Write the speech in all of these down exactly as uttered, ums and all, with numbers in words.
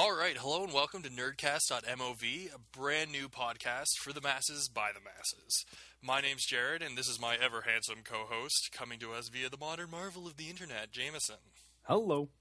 All right, hello and welcome to Nerdcast dot M O V, a brand new podcast for the masses by the masses. My name's Jared, and this is my ever-handsome co-host, coming to us via the modern marvel of the internet, Jameson. Hello.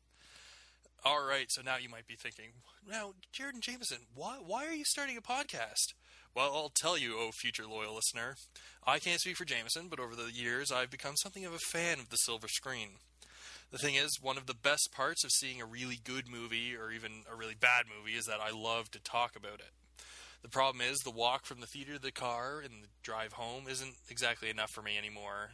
All right, so now you might be thinking, now, Jared and Jameson, why, why are you starting a podcast? Well, I'll tell you, oh future loyal listener. I can't speak for Jameson, but over the years, I've become something of a fan of the silver screen. The thing is, one of the best parts of seeing a really good movie, or even a really bad movie, is that I love to talk about it. The problem is, the walk from the theater to the car and the drive home isn't exactly enough for me anymore.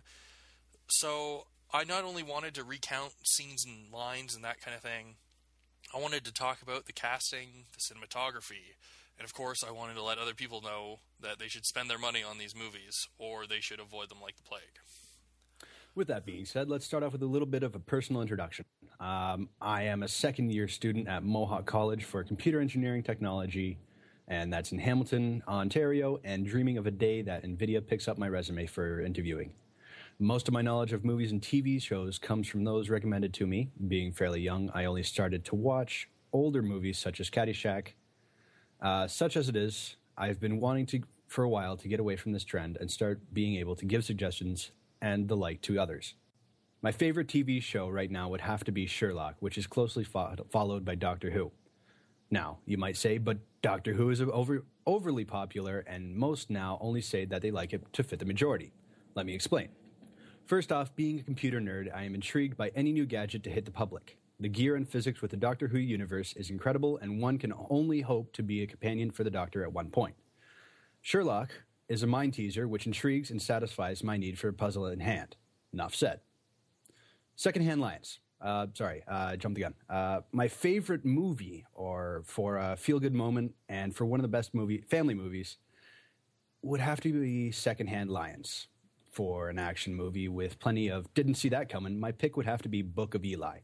So, I not only wanted to recount scenes and lines and that kind of thing, I wanted to talk about the casting, the cinematography, and of course I wanted to let other people know that they should spend their money on these movies, or they should avoid them like the plague. With that being said, let's start off with a little bit of a personal introduction. Um, I am a second-year student at Mohawk College for Computer Engineering Technology, and that's in Hamilton, Ontario, and dreaming of a day that NVIDIA picks up my resume for interviewing. Most of my knowledge of movies and T V shows comes from those recommended to me. Being fairly young, I only started to watch older movies such as Caddyshack. Uh, such as it is, I've been wanting to for a while to get away from this trend and start being able to give suggestions and the like to others. My favorite T V show right now would have to be Sherlock, which is closely fo- followed by Doctor Who. Now, you might say, but Doctor Who is over- overly popular, and most now only say that they like it to fit the majority. Let me explain. First off, being a computer nerd, I am intrigued by any new gadget to hit the public. The gear and physics with the Doctor Who universe is incredible, and one can only hope to be a companion for the Doctor at one point. Sherlock is a mind teaser which intrigues and satisfies my need for a puzzle in hand. Enough said. Secondhand Lions. Uh, sorry, uh, jumped the gun. Uh, my favorite movie, or for a feel-good moment, and for one of the best movie family movies, would have to be Secondhand Lions. For an action movie with plenty of didn't see that coming, my pick would have to be Book of Eli.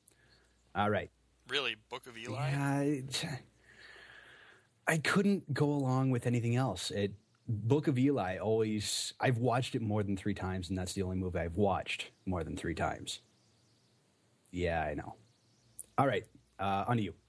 All right. Really? Book of Eli? Yeah, I, I couldn't go along with anything else. It Book of Eli always, I've watched it more than three times, and that's the only movie I've watched more than three times. Yeah, I know. All right, uh, on to you.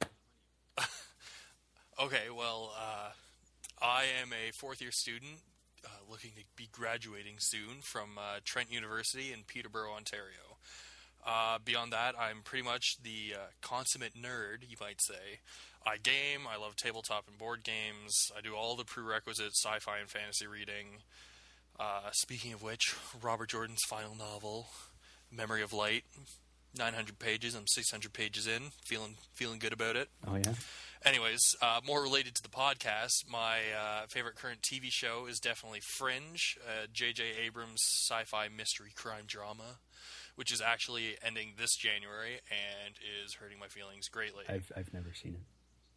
Okay, well, uh, I am a fourth-year student uh, looking to be graduating soon from uh, Trent University in Peterborough, Ontario. Uh, beyond that, I'm pretty much the uh, consummate nerd, you might say. I game, I love tabletop and board games, I do all the prerequisite sci-fi and fantasy reading. Uh, speaking of which, Robert Jordan's final novel, Memory of Light, nine hundred pages, I'm six hundred pages in, feeling feeling good about it. Oh, yeah? Anyways, uh, more related to the podcast, my uh, favorite current T V show is definitely Fringe, uh, J J Abrams' sci-fi mystery crime drama, which is actually ending this January and is hurting my feelings greatly. I've I've never seen it.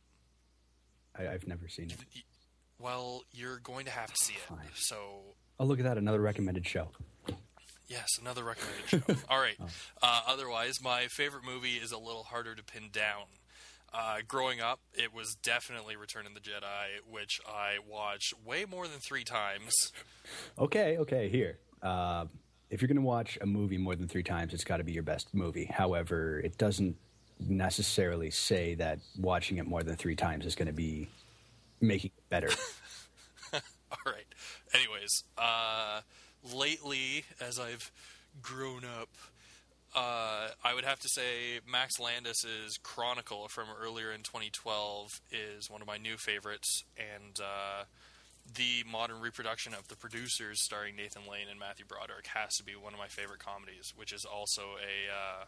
I, I've never seen it. Well, you're going to have to see it. Fine. So, Oh, look at that, another recommended show. yes, another recommended show. All right. Oh. Uh, otherwise, my favorite movie is a little harder to pin down. Uh, growing up, it was definitely Return of the Jedi, which I watched way more than three times. Okay, okay, here. Uh, if you're going to watch a movie more than three times, it's got to be your best movie. However, it doesn't necessarily say that watching it more than three times is going to be making it better. All right. Anyways, uh, lately, as I've grown up, uh, I would have to say Max Landis's Chronicle from earlier in twenty twelve is one of my new favorites, and uh, the modern reproduction of The Producers starring Nathan Lane and Matthew Broderick has to be one of my favorite comedies, which is also a uh,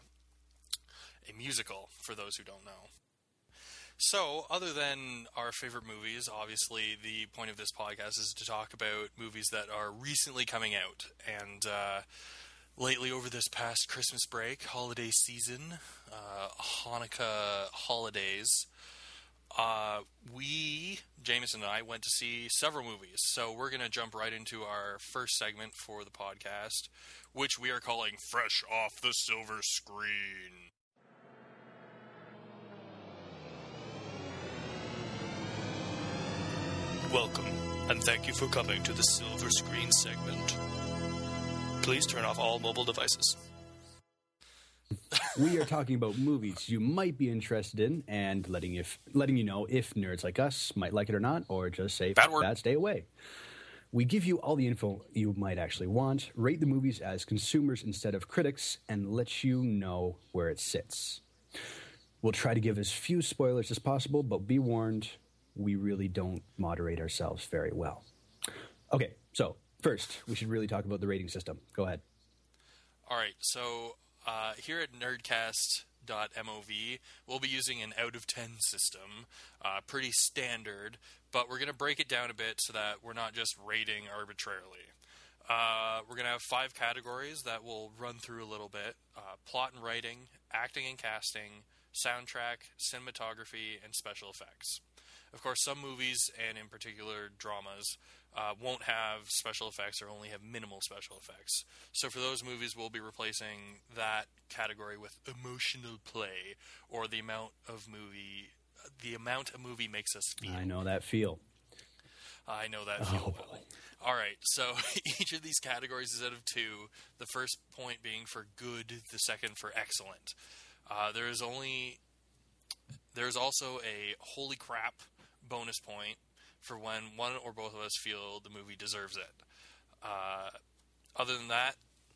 a musical, for those who don't know. So, other than our favorite movies, obviously the point of this podcast is to talk about movies that are recently coming out. And uh, lately, over this past Christmas break, holiday season, uh, Hanukkah holidays, uh, we, Jameson and I, went to see several movies. So we're going to jump right into our first segment for the podcast, which we are calling Fresh Off the Silver Screen. Welcome, and thank you for coming to the Silver Screen segment. Please turn off all mobile devices. We are talking about movies you might be interested in and letting you, letting you know if nerds like us might like it or not, or just say, Bad word. bad, stay away. We give you all the info you might actually want, rate the movies as consumers instead of critics, and let you know where it sits. We'll try to give as few spoilers as possible, but be warned, we really don't moderate ourselves very well. Okay, so first, we should really talk about the rating system. Go ahead. All right, so uh, here at nerdcast dot mov, we'll be using an out of ten system, uh, pretty standard, but we're going to break it down a bit so that we're not just rating arbitrarily. Uh, we're going to have five categories that we'll run through a little bit. Uh, plot and writing, acting and casting, soundtrack, cinematography, and special effects. Of course, some movies, and in particular dramas, uh, won't have special effects or only have minimal special effects. So for those movies, we'll be replacing that category with emotional play, or the amount of movie, the amount a movie makes us feel. I know that feel. I know that feel Oh, well. boy. All right, so each of these categories is out of two, the first point being for good, the second for excellent. Uh, there is only... There's also a holy crap bonus point for when one or both of us feel the movie deserves it. Uh, other than that,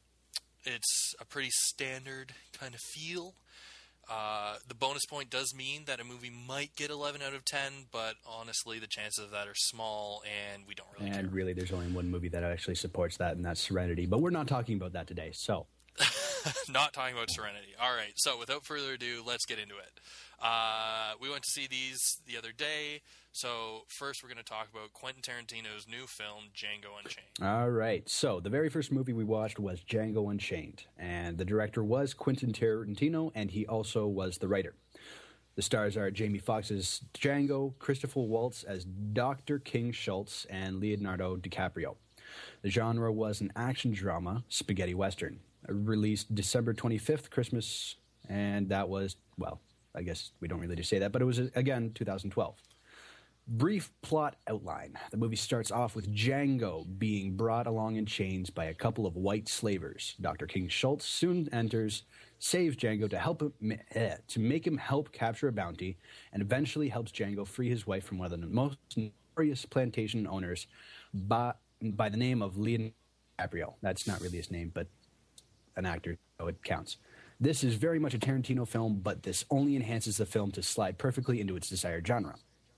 it's a pretty standard kind of feel. Uh, the bonus point does mean that a movie might get eleven out of ten, but honestly, the chances of that are small, and we don't really And care. really, there's only one movie that actually supports that, and that's Serenity. But we're not talking about that today, so... Not talking about Serenity. All right, so without further ado, let's get into it. Uh, we went to see these the other day, so first we're going to talk about Quentin Tarantino's new film, Django Unchained. All right, so the very first movie we watched was Django Unchained, and the director was Quentin Tarantino, and he also was the writer. The stars are Jamie Foxx as Django, Christopher Waltz as Doctor King Schultz, and Leonardo DiCaprio. The genre was an action drama, spaghetti western, released December twenty-fifth, Christmas, and that was, well, I guess we don't really just say that, but it was, again, two thousand twelve. Brief plot outline. The movie starts off with Django being brought along in chains by a couple of white slavers. Doctor King Schultz soon enters, saves Django to help him, eh, to make him help capture a bounty, and eventually helps Django free his wife from one of the most notorious plantation owners by, by the name of Leonardo DiCaprio. That's not really his name, but an actor, so it counts. This is very much a Tarantino film, but this only enhances the film to slide perfectly into its desired genre.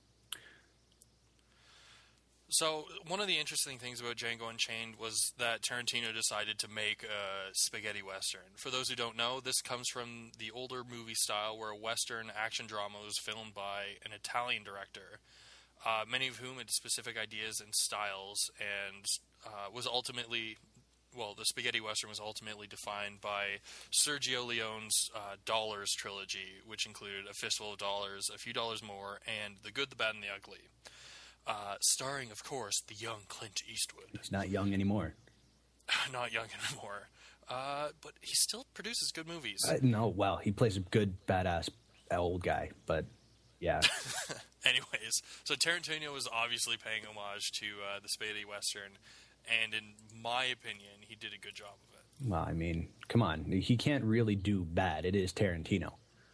So one of the interesting things about Django Unchained was that Tarantino decided to make a spaghetti western. For those who don't know, this comes from the older movie style where a western action drama was filmed by an Italian director, uh, many of whom had specific ideas and styles, and uh, was ultimately... Well, the spaghetti western was ultimately defined by Sergio Leone's uh, Dollars trilogy, which included A Fistful of Dollars, A Few Dollars More, and The Good, the Bad, and the Ugly. Uh, starring, of course, the young Clint Eastwood. He's not young anymore. Not young anymore. Uh, but he still produces good movies. Uh, no, well, he plays a good, badass old guy, but yeah. Anyways, so Tarantino was obviously paying homage to uh, the spaghetti western, and in my opinion, he did a good job of it. Well, I mean, come on. He can't really do bad. It is Tarantino.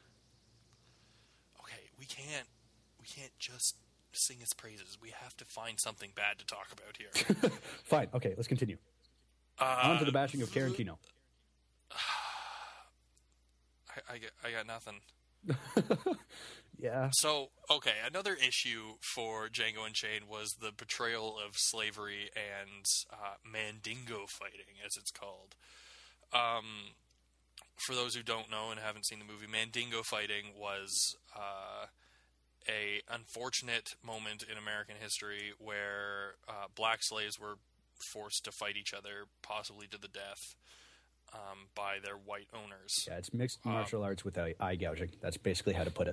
Okay, we can't we can't just sing his praises. We have to find something bad to talk about here. Fine. Okay, let's continue. Uh, On to the bashing of Tarantino. I, I, got, I got nothing. Yeah. So, okay, another issue for Django Unchained was the portrayal of slavery and uh, mandingo fighting, as it's called. Um, for those who don't know and haven't seen the movie, mandingo fighting was uh, a unfortunate moment in American history where uh, black slaves were forced to fight each other, possibly to the death, um, by their white owners. Yeah, it's mixed martial um, arts with eye gouging. That's basically how to put it.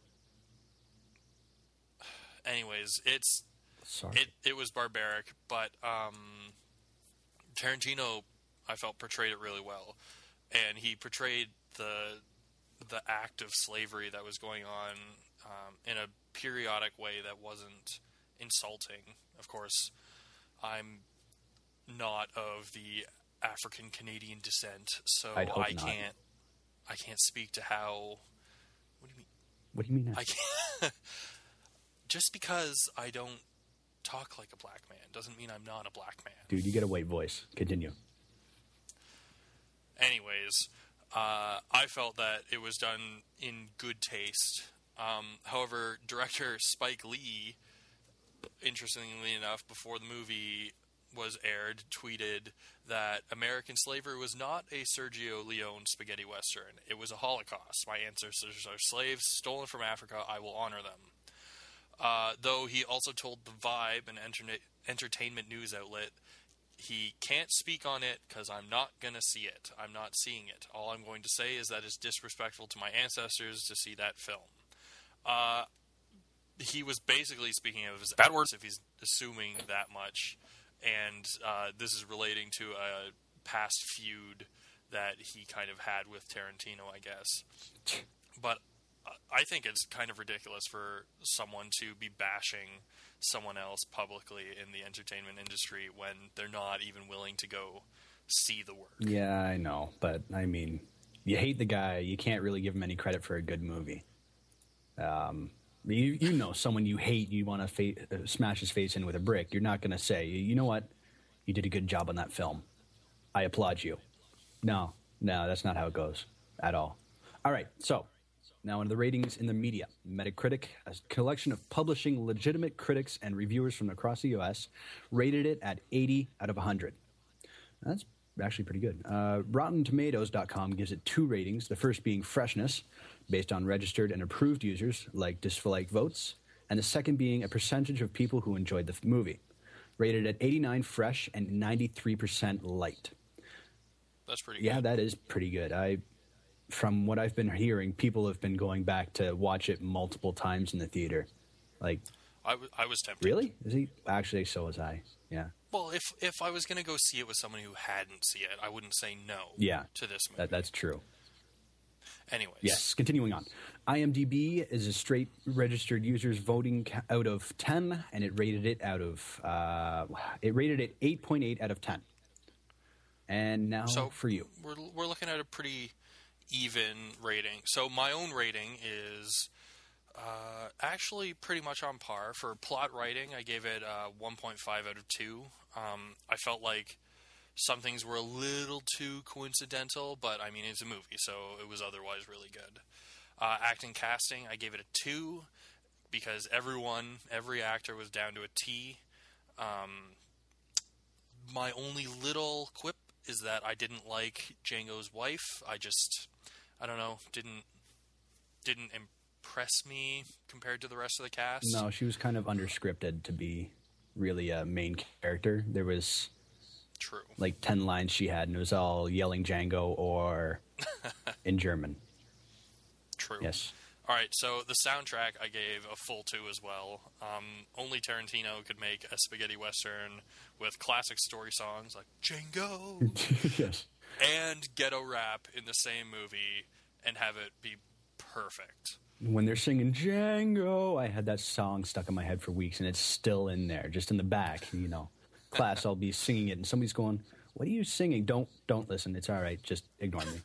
Anyways, it's Sorry. it it was barbaric, but um, Tarantino, I felt, portrayed it really well, and he portrayed the the act of slavery that was going on um, in a periodic way that wasn't insulting. Of course, I'm not of the African Canadian descent, so I'd hope I not. can't I can't speak to how. What do you mean? What do you mean? I can't. Just because I don't talk like a black man doesn't mean I'm not a black man. Dude, you get a white voice. Continue. Anyways, uh, I felt that it was done in good taste. Um, however, director Spike Lee, interestingly enough, before the movie was aired, tweeted that American slavery was not a Sergio Leone spaghetti western. It was a Holocaust. My ancestors are slaves stolen from Africa. I will honor them. Uh, though he also told The Vibe, an enter- entertainment news outlet, he can't speak on it because I'm not going to see it. I'm not seeing it. All I'm going to say is that it's disrespectful to my ancestors to see that film. Uh, he was basically speaking of his bad words if he's assuming that much. And uh, this is relating to a past feud that he kind of had with Tarantino, I guess. But I think it's kind of ridiculous for someone to be bashing someone else publicly in the entertainment industry when they're not even willing to go see the work. Yeah, I know. But, I mean, you hate the guy. You can't really give him any credit for a good movie. Um, you you know someone you hate, you want to fa- uh, smash his face in with a brick. You're not going to say, you know what? You did a good job on that film. I applaud you. No, no, that's not how it goes at all. All right, so now into the ratings in the media. Metacritic, a collection of publishing legitimate critics and reviewers from across the U S, rated it at eighty out of one hundred. That's actually pretty good. Uh, Rotten Tomatoes dot com gives it two ratings, the first being freshness, based on registered and approved users like dislike votes, and the second being a percentage of people who enjoyed the f- movie. Rated at eighty-nine fresh and ninety-three percent light. That's pretty Yeah, good. that is pretty good. I... From what I've been hearing, people have been going back to watch it multiple times in the theater. Like, I, w- I was tempted. really? Is he? Actually, so was I. Yeah. Well, if if I was going to go see it with someone who hadn't seen it, I wouldn't say no Yeah. to this movie. That, that's true. Anyways. Yes, continuing on. IMDb is a straight registered users voting ca- out of ten, and it rated it out of, uh, it rated it eight point eight out of ten. And now So for you. We're, we're looking at a pretty even rating. So my own rating is uh, actually pretty much on par. For plot writing, I gave it uh, one point five out of two. Um, I felt like some things were a little too coincidental, but I mean, it's a movie, so it was otherwise really good. Uh, acting casting, I gave it a two because everyone, every actor was down to a T. Um, my only little quip is that I didn't like Django's wife. I just, I don't know, didn't didn't impress me compared to the rest of the cast. No, she was kind of underscripted to be really a main character. There was True. like ten lines she had, and it was all yelling Django or in German. True. Yes. All right, so the soundtrack I gave a full two as well. Um, only Tarantino could make a spaghetti western with classic story songs like Django Yes. and ghetto rap in the same movie and have it be perfect. When they're singing Django, I had that song stuck in my head for weeks, and it's still in there, just in the back. You know, class, I'll be singing it, and somebody's going, "What are you singing?" Don't don't listen. It's all right. Just ignore me.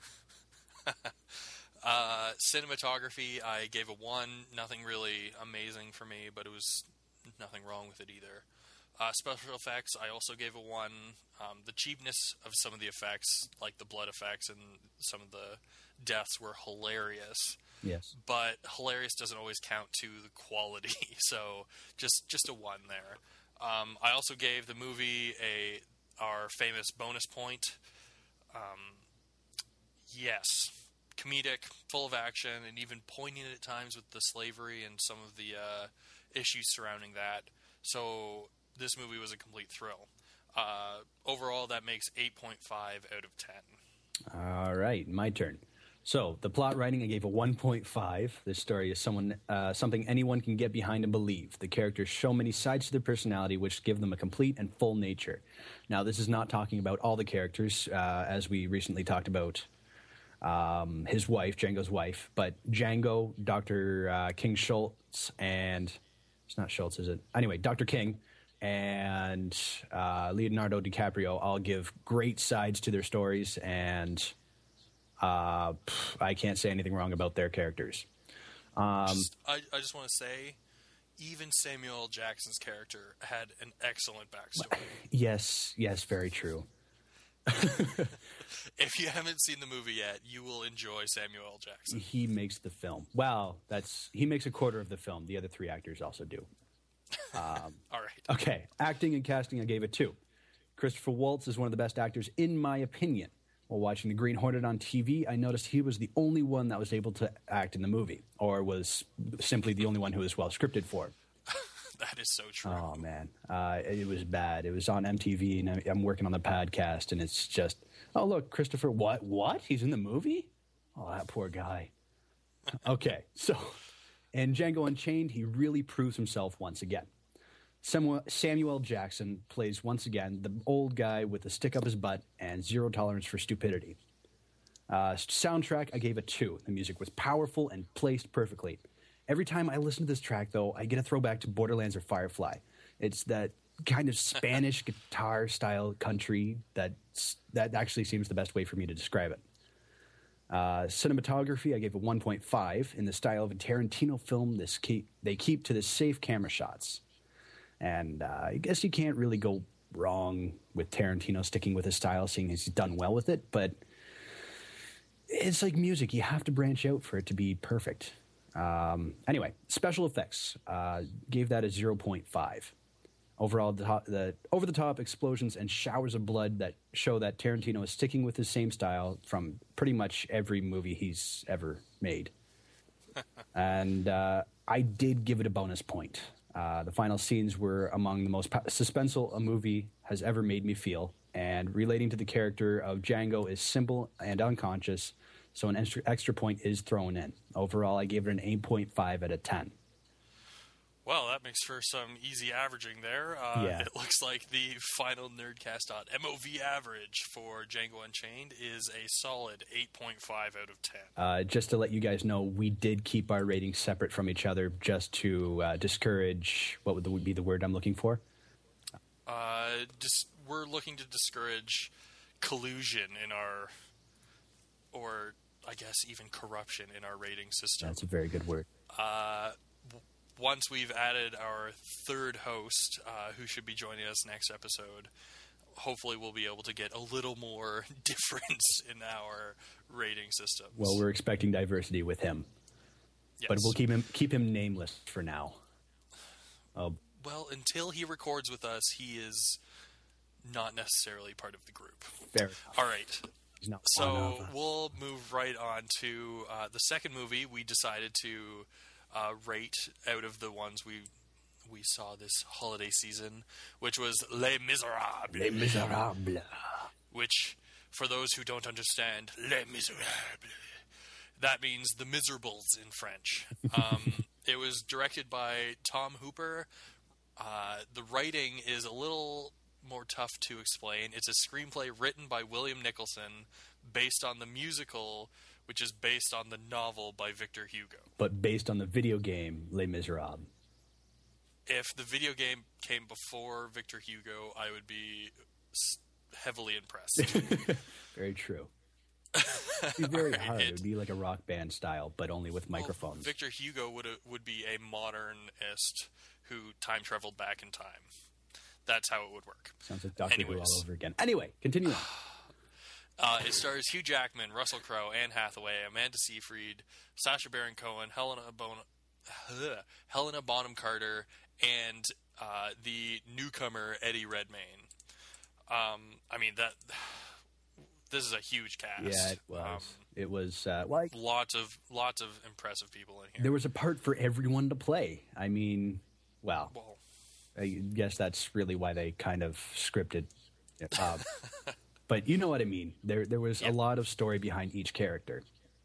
Uh, cinematography, I gave a one. Nothing really amazing for me, but it was nothing wrong with it either. Uh, special effects, I also gave a one. Um, the cheapness of some of the effects, like the blood effects and some of the deaths, were hilarious. Yes. But hilarious doesn't always count to the quality, so just just a one there. Um, I also gave the movie a our famous bonus point. Um, yes. Comedic, full of action, and even poignant at times with the slavery and some of the uh, issues surrounding that. So this movie was a complete thrill. Uh, overall, that makes eight point five out of ten. All right, my turn. So the plot writing, I gave a one point five. This story is someone uh, something anyone can get behind and believe. The characters show many sides to their personality, which give them a complete and full nature. Now, this is not talking about all the characters, uh, as we recently talked about um, his wife, Django's wife, but Django, Doctor Uh, King Schultz, and it's not Schultz, is it? Anyway, Doctor King and uh, Leonardo DiCaprio all give great sides to their stories, and Uh, pff, I can't say anything wrong about their characters. Um, just, I, I just want to say, even Samuel L. Jackson's character had an excellent backstory. Yes, yes, very true. If you haven't seen the movie yet, you will enjoy Samuel L. Jackson. He makes the film. Well, that's he makes a quarter of the film. The other three actors also do. Um, All right. Okay, acting and casting, I gave it two. Christopher Waltz is one of the best actors, in my opinion. While watching The Green Hornet on T V, I noticed he was the only one that was able to act in the movie, or was simply the only one who was well scripted for. That is so true. Oh, man. Uh, it was bad. It was on M T V, and I'm working on the podcast, and it's just, oh, look, Christopher, what? What? He's in the movie? Oh, that poor guy. Okay, so in Django Unchained, he really proves himself once again. Samuel, Samuel Jackson plays, once again, the old guy with a stick up his butt and zero tolerance for stupidity. Uh, soundtrack, I gave a two. The music was powerful and placed perfectly. Every time I listen to this track, though, I get a throwback to Borderlands or Firefly. It's that kind of Spanish guitar-style country that that actually seems the best way for me to describe it. Uh, cinematography, I gave a one point five. In the style of a Tarantino film, this keep, they keep to the safe camera shots. And uh, I guess you can't really go wrong with Tarantino sticking with his style, seeing as he's done well with it. But it's like music. You have to branch out for it to be perfect. Um, anyway, special effects, uh, gave that a zero point five. Overall, the, top, the over-the-top explosions and showers of blood that show that Tarantino is sticking with his same style from pretty much every movie he's ever made. And uh, I did give it a bonus point. Uh, the final scenes were among the most suspenseful a movie has ever made me feel, and relating to the character of Django is simple and unconscious, so an extra, extra point is thrown in. Overall, I gave it an eight point five out of ten. Well, that makes for some easy averaging there. Uh, Yeah. It looks like the final Nerdcast.mov average for Django Unchained is a solid eight point five out of ten. Uh, just to let you guys know, we did keep our ratings separate from each other just to uh, discourage, what would, the, would be the word I'm looking for? Uh, just, we're looking to discourage collusion in our, or I guess even corruption in our rating system. That's a very good word. Uh, w- once we've added our third host, uh, who should be joining us next episode, hopefully we'll be able to get a little more difference in our rating systems. Well, we're expecting diversity with him, yes. but we'll keep him keep him nameless for now. Oh, Well, until he records with us, he is not necessarily part of the group. fair. All right. He's not one So of us. we'll move right on to uh, the second movie we decided to uh, rate out of the ones we we saw this holiday season, which was Les Miserables. Les Miserables. Which, for those who don't understand, Les Miserables, that means the miserables in French. Um, it was directed by Tom Hooper. Uh, the writing is a little more tough to explain. It's a screenplay written by William Nicholson based on the musical, which is based on the novel by Victor Hugo. But based on the video game Les Miserables. If the video game came before Victor Hugo, I would be s- heavily impressed. Very true. It'd be very All right, hard. it- It would be like a rock band style, but only with Well, microphones. Victor Hugo would would be a modernist who time traveled back in time. That's how it would work. Sounds like Doctor Who Anyways. all over again. Anyway, continue on. Uh, it stars Hugh Jackman, Russell Crowe, Anne Hathaway, Amanda Seyfried, Sacha Baron Cohen, Helena, bon- Helena Bonham Carter, and uh, the newcomer Eddie Redmayne. Um, I mean that. This is a huge cast. Yeah, it was. Um, it was uh, like lots of lots of impressive people in here. there was a part for everyone to play. I mean, well, well, I guess that's really why they kind of scripted it. Uh, but you know what I mean. There, there was Yep. a lot of story behind each character.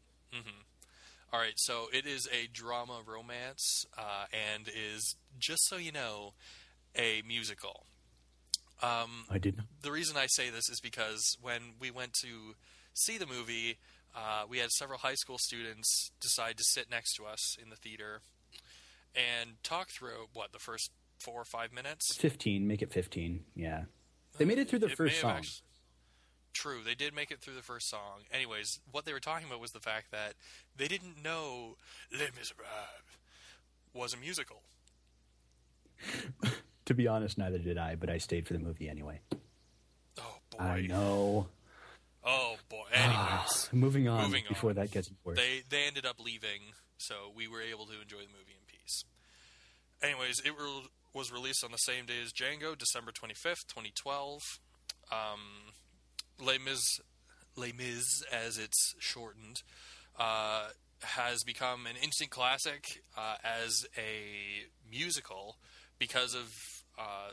all right. So it is a drama romance, uh, and is, just so you know, a musical. Um, I did not. the reason I say this is because when we went to see the movie, uh, we had several high school students decide to sit next to us in the theater and talk through, what, the first four or five minutes? Fifteen, make it fifteen. Yeah, they made it through the It may first have song. actu- True, they did make it through the first song. Anyways, what they were talking about was the fact that they didn't know Les Miserables was a musical. To be honest, neither did I, but I stayed for the movie anyway. Oh, boy. I know. Oh, boy. Anyways. moving on moving before on. that gets worse. They, they ended up leaving, so we were able to enjoy the movie in peace. Anyways, it re- was released on the same day as Django, December twenty-fifth, twenty twelve. Um, Les Mis, Les Mis, as it's shortened, uh, has become an instant classic uh, as a musical because of uh,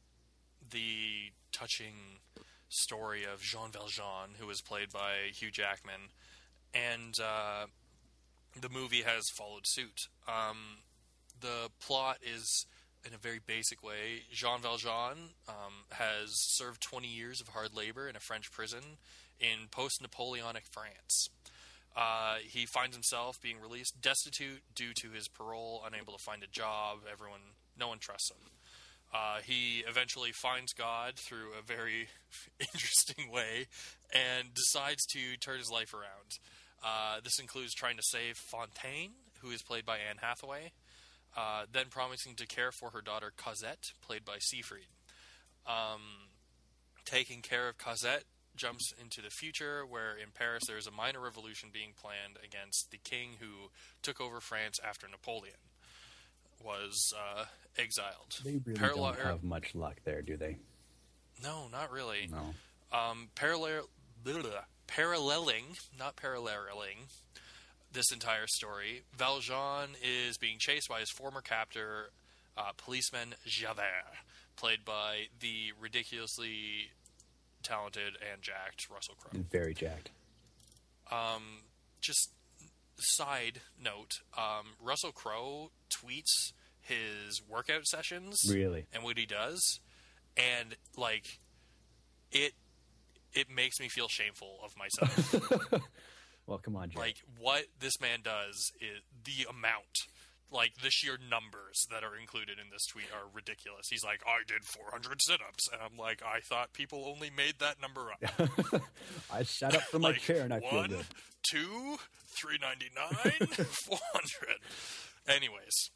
the touching story of Jean Valjean, who was played by Hugh Jackman, and uh, the movie has followed suit. Um, the plot is, in a very basic way, Jean Valjean um, has served twenty years of hard labor in a French prison in post-Napoleonic France. Uh, he finds himself being released destitute due to his parole, unable to find a job. Everyone, no one trusts him. Uh, he eventually finds God through a very interesting way and decides to turn his life around. Uh, this includes trying to save Fontaine, who is played by Anne Hathaway, uh, then promising to care for her daughter Cosette, played by Siegfried. Um, taking care of Cosette jumps into the future, where in Paris there is a minor revolution being planned against the king who took over France after Napoleon was uh, exiled. They really Parallel- don't have much luck there, do they? No, not really. No. Um, parallel, blah, blah, paralleling, not paralleling, this entire story, Valjean is being chased by his former captor, uh, policeman Javert, played by the ridiculously talented and jacked Russell Crowe. Very jacked. Um, just side note, um, Russell Crowe tweets his workout sessions. Really? And what he does, and like it it makes me feel shameful of myself. Well, come on, Jay. Like, what this man does is the amount, like the sheer numbers that are included in this tweet are ridiculous. He's like, I did four hundred sit-ups, and I'm like, I thought people only made that number up. I sat up from my Like, chair and I feel one, good. two, three ninety-nine, four hundred. Anyways,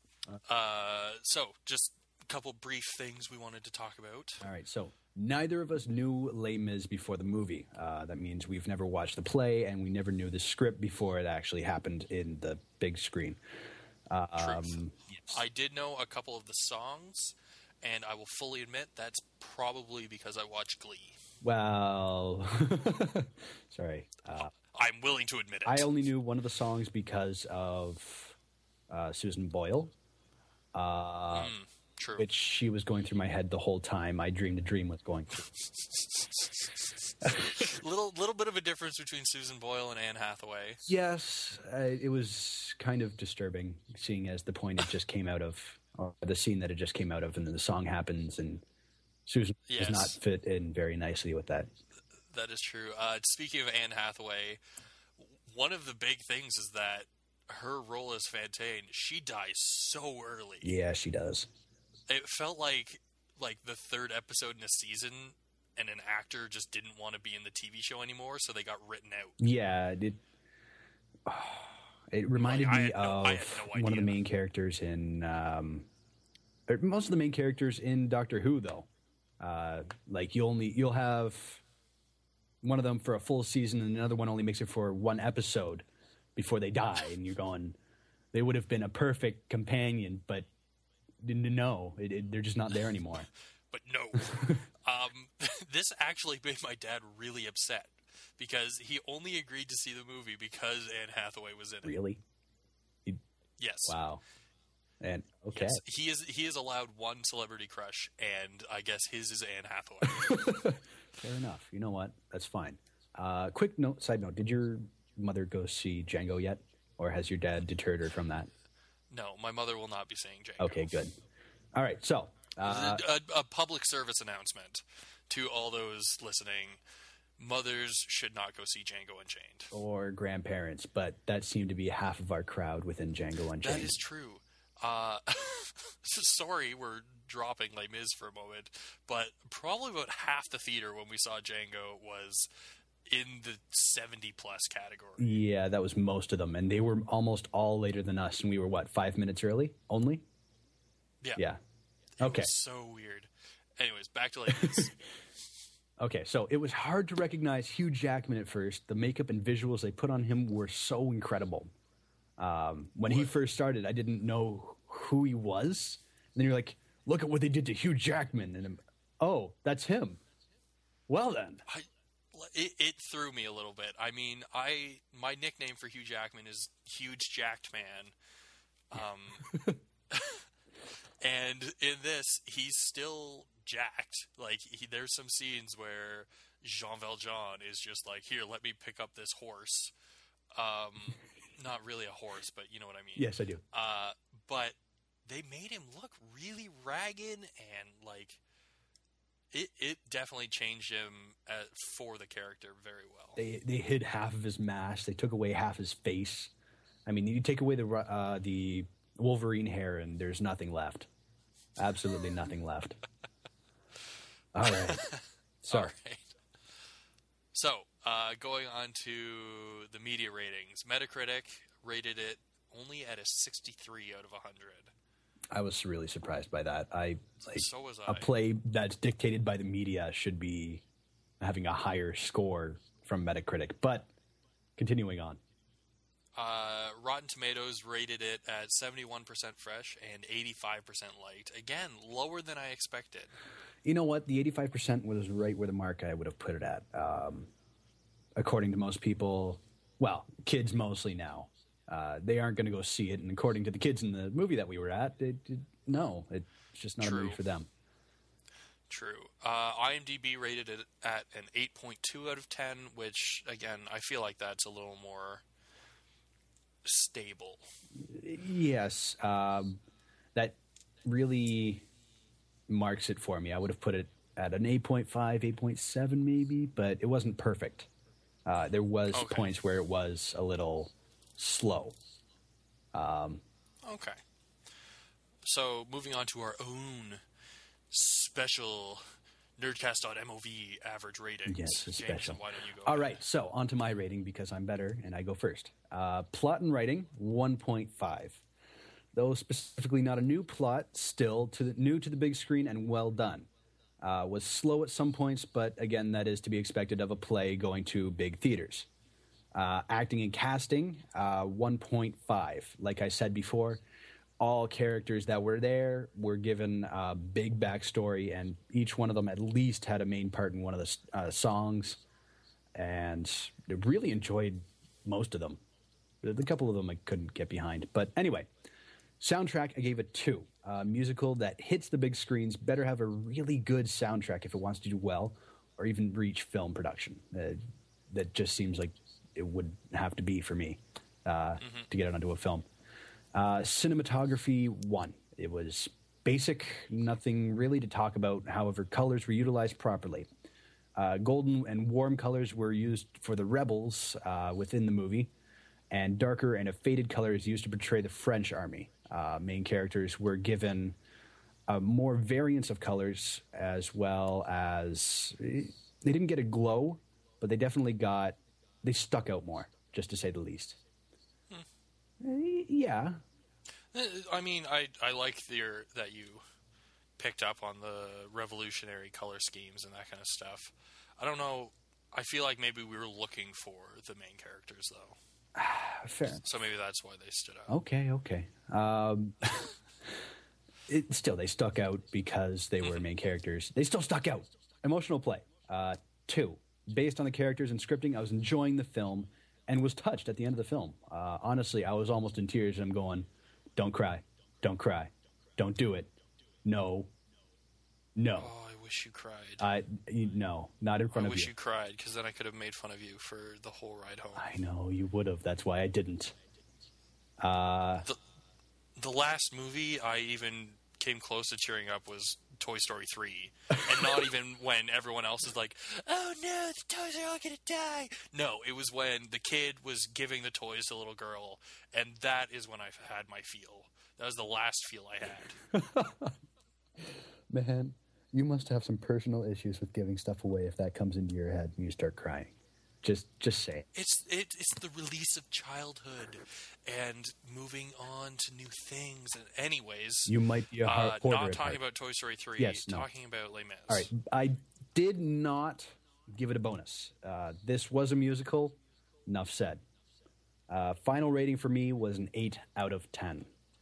uh, so just a couple brief things we wanted to talk about. All right, so neither of us knew Les Mis before the movie. Uh, that means we've never watched the play, and we never knew the script before it actually happened in the big screen. Truth. Um, yes. I did know a couple of the songs, and I will fully admit that's probably because I watched Glee. Well, sorry. Uh, I'm willing to admit it. I only knew one of the songs because of uh, Susan Boyle, uh, Mm, true. which she was going through my head the whole time I dreamed a dream was going through. little little bit of a difference between Susan Boyle and Anne Hathaway. Yes, uh, it was kind of disturbing seeing as the point it just came out of, or the scene that it just came out of, and then the song happens, and Susan Yes. does not fit in very nicely with that. That is true. Uh, speaking of Anne Hathaway, one of the big things is that her role as Fontaine, she dies so early. Yeah, she does. It felt like like the third episode in a season, and an actor just didn't want to be in the T V show anymore, so they got written out. Yeah, it, it reminded Like, I me had no- of I had no one of the idea. main characters in, um, or most of the main characters in Doctor Who, though. Uh, like you only you'll have one of them for a full season, and another one only makes it for one episode before they die, and you're going, they would have been a perfect companion, but no, it, it, they're just not there anymore. But no. um, this actually made my dad really upset, because he only agreed to see the movie because Anne Hathaway was in it. Really? Yes. Wow. And okay. Yes. He is he is allowed one celebrity crush, and I guess his is Anne Hathaway. Fair enough. You know what? That's fine. Uh, quick note, side note: did your mother go see Django yet, or has your dad deterred her from that? No, my mother will not be seeing Django. Okay, good. All right, so uh, a, a public service announcement to all those listening: mothers should not go see Django Unchained. or grandparents, but that seemed to be half of our crowd within Django Unchained. That is true. Uh, sorry, we're dropping Les Mis for a moment, but probably about half the theater when we saw Django was in the seventy plus category. Yeah, that was most of them, and they were almost all later than us, and we were what, five minutes early only? Yeah. Yeah. It Okay. was so weird. Anyways, back to Les Mis. Okay, so it was hard to recognize Hugh Jackman at first. The makeup and visuals they put on him were so incredible. Um, when what? he first started, I didn't know who he was. And then you're like, look at what they did to Hugh Jackman. And I'm, oh, that's him. Well then. I, it, it threw me a little bit. I mean, I my nickname for Hugh Jackman is Huge Jacked Man. Um, and in this, he's still jacked. Like, he, there's some scenes where Jean Valjean is just like, here, let me pick up this horse. Um, not really a horse, but you know what I mean. Yes, I do. Uh, but they made him look really ragged, and like it, it definitely changed him uh, for the character very well. They they hid half of his mask. They took away half his face. I mean, you take away the uh, the Wolverine hair, and there's nothing left. Absolutely nothing left. All right. So, All right. So, uh, going on to the media ratings. Metacritic rated it only at a sixty-three out of one hundred. I was really surprised by that. I like, so was I. A play that's dictated by the media should be having a higher score from Metacritic. But continuing on. Uh, Rotten Tomatoes rated it at seventy-one percent fresh and eighty-five percent liked. Again, lower than I expected. You know what? The eighty-five percent was right where the mark I would have put it at. Um, according to most people, well, kids mostly now, uh, they aren't going to go see it. And according to the kids in the movie that we were at, it, it, no, it's just not True. a movie for them. True. Uh, IMDb rated it at an eight point two out of ten, which, again, I feel like that's a little more stable. Yes. Um, that really marks it for me. I would have put it at an eight point five, eight point seven maybe, but it wasn't perfect. Uh, there was okay. points where it was a little slow. Um, okay. So moving on to our own special Nerdcast dot M O V average ratings. Yes, it's Jameson, special. why don't you go All ahead? right, so on to my rating because I'm better and I go first. Uh, plot and writing, one point five. Though specifically not a new plot, still to the, new to the big screen and well done. Uh, was slow at some points, but again, that is to be expected of a play going to big theaters. Uh, acting and casting, uh, one point five. Like I said before, all characters that were there were given a big backstory, and each one of them at least had a main part in one of the uh, songs, and I really enjoyed most of them. The couple of them I couldn't get behind. But anyway, soundtrack, I gave it two. A musical that hits the big screens better have a really good soundtrack if it wants to do well or even reach film production. Uh, that just seems like it would have to be for me uh, mm-hmm. to get it onto a film. Uh, cinematography, one. It was basic, nothing really to talk about. However, colors were utilized properly. Uh, golden and warm colors were used for the rebels uh, within the movie, and darker and a faded color is used to portray the French army. Uh, main characters were given uh, more variance of colors, as well as they didn't get a glow, but they definitely got they stuck out more, just to say the least. Hmm. Uh, yeah, I mean, I I like your that you picked up on the revolutionary color schemes and that kind of stuff. I don't know. I feel like maybe we were looking for the main characters, though. Fair. So maybe that's why they stood out. Okay, okay. Um, it, still, they stuck out because they were main characters. They still stuck out. Emotional play. Uh, two, based on the characters and scripting, I was enjoying the film and was touched at the end of the film. Uh, honestly, I was almost in tears, and I'm going, don't cry, don't cry, don't do it. No, no. Oh, I wish you cried. I you, no, not in front I of you. wish you cried, because then I could have made fun of you for the whole ride home. I know, you would have. That's why I didn't. Uh, the, the last movie I even came close to cheering up was Toy Story three. And not even when everyone else is like, oh no, the toys are all going to die. No, it was when the kid was giving the toys to the little girl, and that is when I had my feel. That was the last feel I had. Man, you must have some personal issues with giving stuff away if that comes into your head and you start crying. Just just say it. It's it, it's the release of childhood and moving on to new things. And anyways, you might be a hard uh, hoarder not at talking heart. about Toy Story three. Yes, no. Talking about Les Mis. All right, I did not give it a bonus. Uh, this was a musical. Enough said. Uh, final rating for me was an eight out of ten.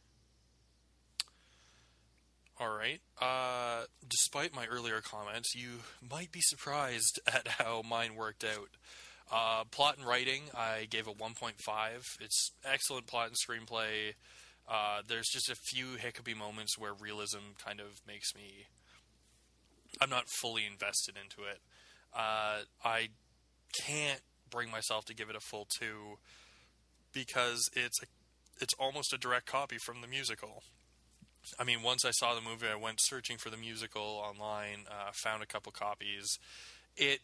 All right. Uh, despite my earlier comments, you might be surprised at how mine worked out. Uh, plot and writing, I gave a one point five. It's excellent plot and screenplay. Uh, there's just a few hiccupy moments where realism kind of makes me... I'm not fully invested into it. Uh, I can't bring myself to give it a full two because it's a, it's almost a direct copy from the musical. I mean, once I saw the movie, I went searching for the musical online, uh, found a couple copies. It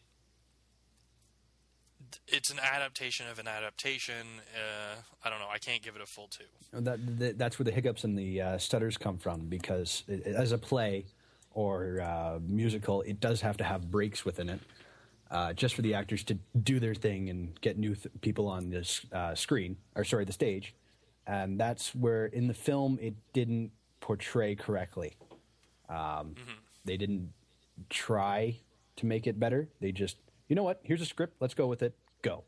it's an adaptation of an adaptation. Uh, I don't know. I can't give it a full two. That, that that's where the hiccups and the uh, stutters come from, because it, as a play or uh, musical, it does have to have breaks within it, uh, just for the actors to do their thing and get new th- people on this uh, screen, or sorry, the stage. And that's where in the film it didn't portray correctly. Um, mm-hmm. They didn't try to make it better. They just, you know what? Here's a script. Let's go with it. Go.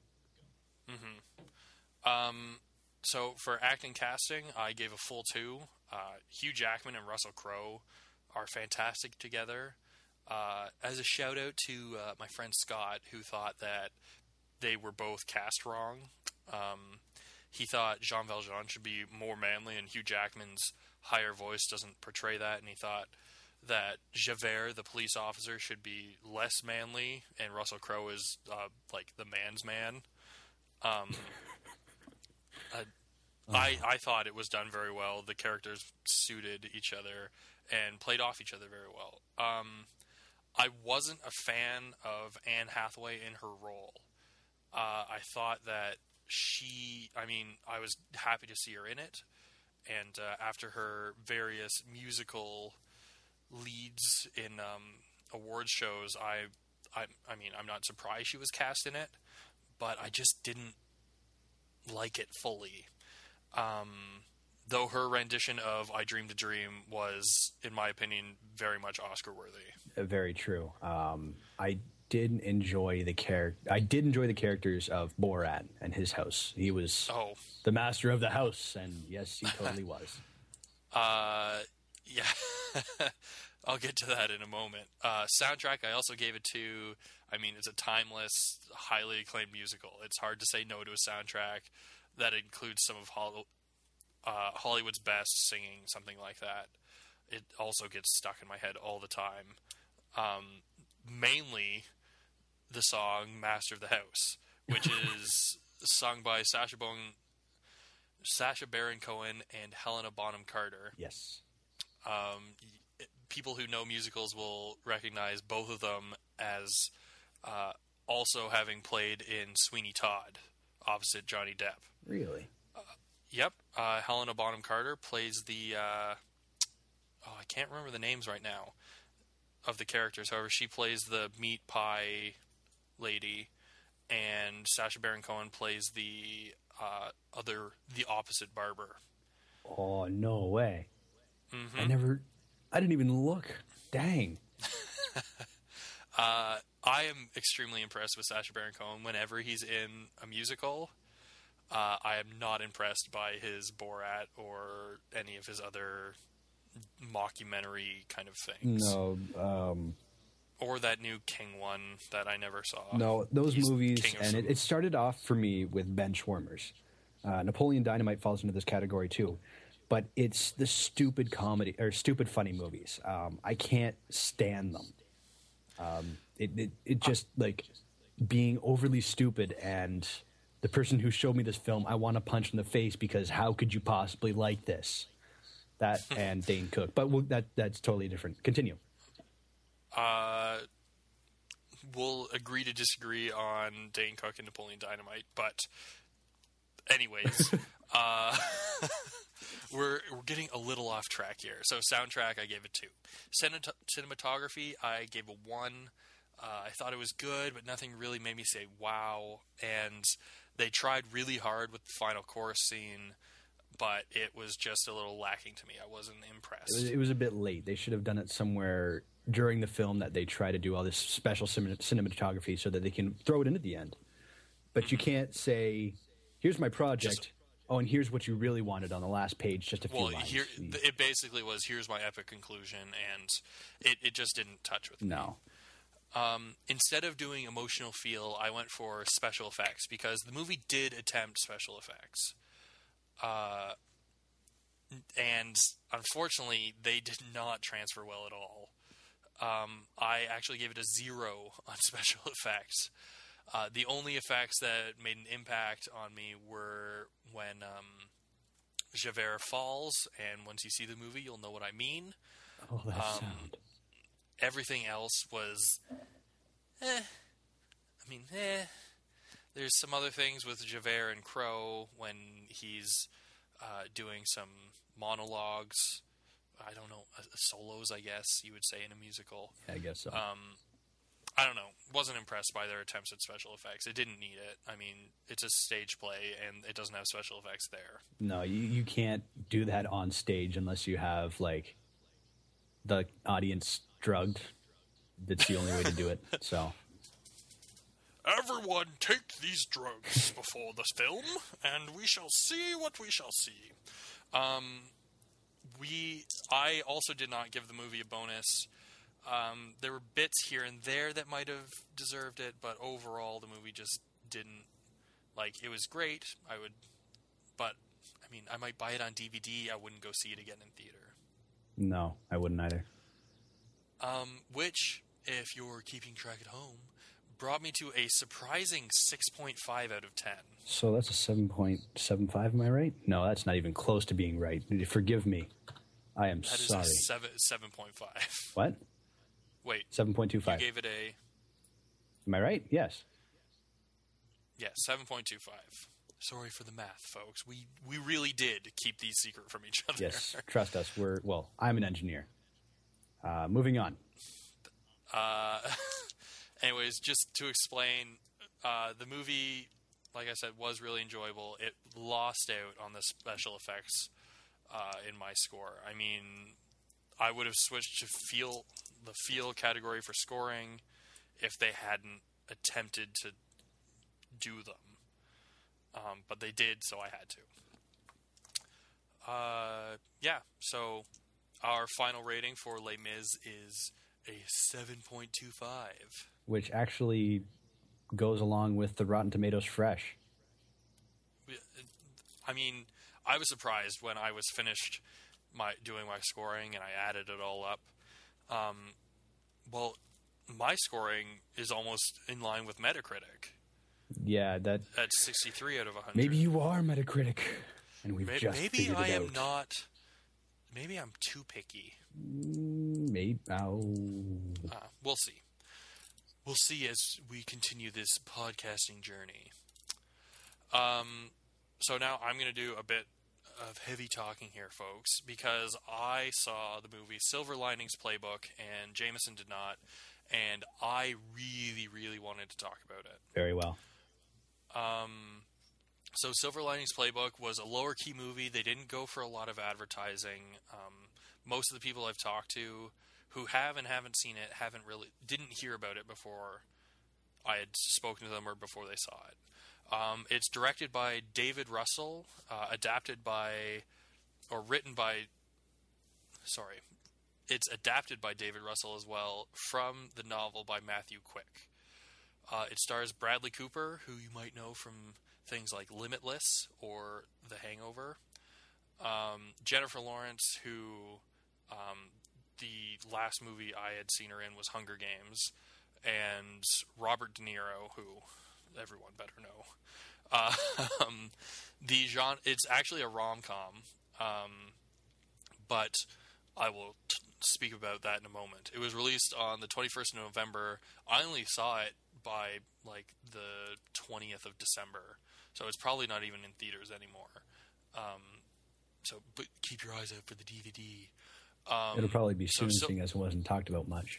Mm-hmm. Um, so for acting casting, I gave a full two. Uh, Hugh Jackman and Russell Crowe are fantastic together. Uh, as a shout out to uh, my friend Scott, who thought that they were both cast wrong. Um, he thought Jean Valjean should be more manly, and Hugh Jackman's higher voice doesn't portray that, and he thought that Javert, the police officer, should be less manly, and Russell Crowe is uh, like the man's man. Um, uh, oh. I I thought it was done very well. The characters suited each other and played off each other very well. Um, I wasn't a fan of Anne Hathaway in her role. Uh, I thought that she, I mean, I was happy to see her in it. And uh, after her various musical leads in um, awards shows, I, I, I mean, I'm not surprised she was cast in it, but I just didn't like it fully. Um, though her rendition of "I Dreamed a Dream" was, in my opinion, very much Oscar-worthy. Very true. Um, I did enjoy the char- I did enjoy the characters of Borat and his house. He was oh. the master of the house, and yes, he totally was. Uh, yeah, I'll get to that in a moment. Uh, soundtrack, I also gave it to. I mean, it's a timeless, highly acclaimed musical. It's hard to say no to a soundtrack that includes some of Hol- uh, Hollywood's best singing, something like that. It also gets stuck in my head all the time. Um, mainly the song "Master of the House," which is sung by Sacha Baron, Sacha Baron Cohen and Helena Bonham Carter. Yes. Um, people who know musicals will recognize both of them as uh, also having played in Sweeney Todd opposite Johnny Depp. Really? Uh, yep. Uh, Helena Bonham Carter plays the... Uh, oh, I can't remember the names right now of the characters. However, she plays the meat pie lady, and Sacha Baron Cohen plays the uh, other, the opposite barber. Oh, no way. Mm-hmm. I never, I didn't even look. Dang. uh, I am extremely impressed with Sacha Baron Cohen whenever he's in a musical. Uh, I am not impressed by his Borat or any of his other mockumentary kind of things. No, um... or that new King one that I never saw. No, those He's movies, and it, it started off for me with Benchwarmers. Uh, Napoleon Dynamite falls into this category too, but it's the stupid comedy or stupid funny movies. Um, I can't stand them. Um, it, it it just like being overly stupid, and the person who showed me this film, I want to punch in the face because how could you possibly like this? That and Dane Cook, but we'll, that that's totally different. Continue. Uh, we'll agree to disagree on Dane Cook and Napoleon Dynamite, but anyways, uh, we're we're getting a little off track here. So soundtrack, I gave it two. Cinemat- cinematography, I gave a one. Uh, I thought it was good, but nothing really made me say wow. And they tried really hard with the final chorus scene, but it was just a little lacking to me. I wasn't impressed. It was, it was a bit late. They should have done it somewhere during the film that they try to do all this special cin- cinematography so that they can throw it in at the end. But mm-hmm. you can't say, here's my project. Just, oh, and here's what you really wanted on the last page, just a few well, lines. Here, it basically was, here's my epic conclusion, and it, it just didn't touch with me. No. Um, instead of doing emotional feel, I went for special effects because the movie did attempt special effects. Uh, and unfortunately, they did not transfer well at all. Um, I actually gave it a zero on special effects. Uh, the only effects that made an impact on me were when um, Javert falls, and once you see the movie, you'll know what I mean. Oh, that um, sound. Everything else was, eh. I mean, eh. There's some other things with Javert and Crow when he's uh, doing some monologues. I don't know, uh, solos, I guess you would say in a musical. Yeah, I guess so. Um, I don't know. Wasn't impressed by their attempts at special effects. It didn't need it. I mean, it's a stage play, and it doesn't have special effects there. No, you, you can't do that on stage unless you have, like, the audience drugged. That's the only way to do it, so... Everyone take these drugs before this film, and we shall see what we shall see. Um, we, I also did not give the movie a bonus. Um, there were bits here and there that might have deserved it, but overall the movie just didn't, like, it was great. I would, but, I mean, I might buy it on D V D. I wouldn't go see it again in theater. No, I wouldn't either. Um, which, if you're keeping track at home, brought me to a surprising six point five out of ten. So that's a seven point seven five, am I right? No, that's not even close to being right. Forgive me. I am that sorry. That is a seven, seven point five. What? Wait. seven point two five. You gave it a... Am I right? Yes. Yeah, seven point two five. Sorry for the math, folks. We we really did keep these secret from each other. Yes, trust us. We're, well, I'm an engineer. Uh, moving on. Uh... Anyways, just to explain, uh, the movie, like I said, was really enjoyable. It lost out on the special effects uh, in my score. I mean, I would have switched to feel the feel category for scoring if they hadn't attempted to do them. Um, but they did, so I had to. Uh, yeah, so our final rating for Les Mis is a seven point two five. Which actually goes along with the Rotten Tomatoes fresh. I mean, I was surprised when I was finished my doing my scoring and I added it all up. Um, well, my scoring is almost in line with Metacritic. Yeah, that... At sixty-three out of one hundred. Maybe you are Metacritic, and we've maybe, just maybe figured I it am out. not... Maybe I'm too picky. Mm, maybe... Oh. Uh, we'll see. We'll see as we continue this podcasting journey. Um, so now I'm going to do a bit of heavy talking here, folks, because I saw the movie Silver Linings Playbook, and Jameson did not, and I really, really wanted to talk about it. Very well. Um, so Silver Linings Playbook was a lower-key movie. They didn't go for a lot of advertising. Um, most of the people I've talked to who have and haven't seen it haven't really didn't hear about it before I had spoken to them or before they saw it. Um, it's directed by David Russell, uh, adapted by or written by. Sorry, it's adapted by David Russell as well from the novel by Matthew Quick. Uh, it stars Bradley Cooper, who you might know from things like Limitless or The Hangover. Um, Jennifer Lawrence, who. Um, The last movie I had seen her in was Hunger Games, and Robert De Niro, who everyone better know. Uh, um, the genre, it's actually a rom-com, um, but I will t- speak about that in a moment. It was released on the twenty-first of November. I only saw it by like the twentieth of December, so it's probably not even in theaters anymore. Um, so but keep your eyes out for the D V D. Um, It'll probably be soon, so, so, seeing as it wasn't talked about much.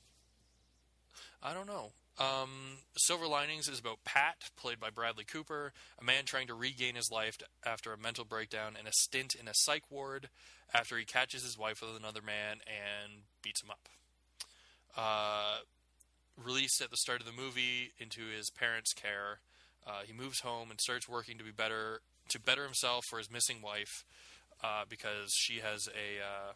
I don't know. Um, Silver Linings is about Pat, played by Bradley Cooper, a man trying to regain his life after a mental breakdown and a stint in a psych ward after he catches his wife with another man and beats him up. Uh, released at the start of the movie into his parents' care, uh, he moves home and starts working to be better to better himself for his missing wife uh, because she has a uh,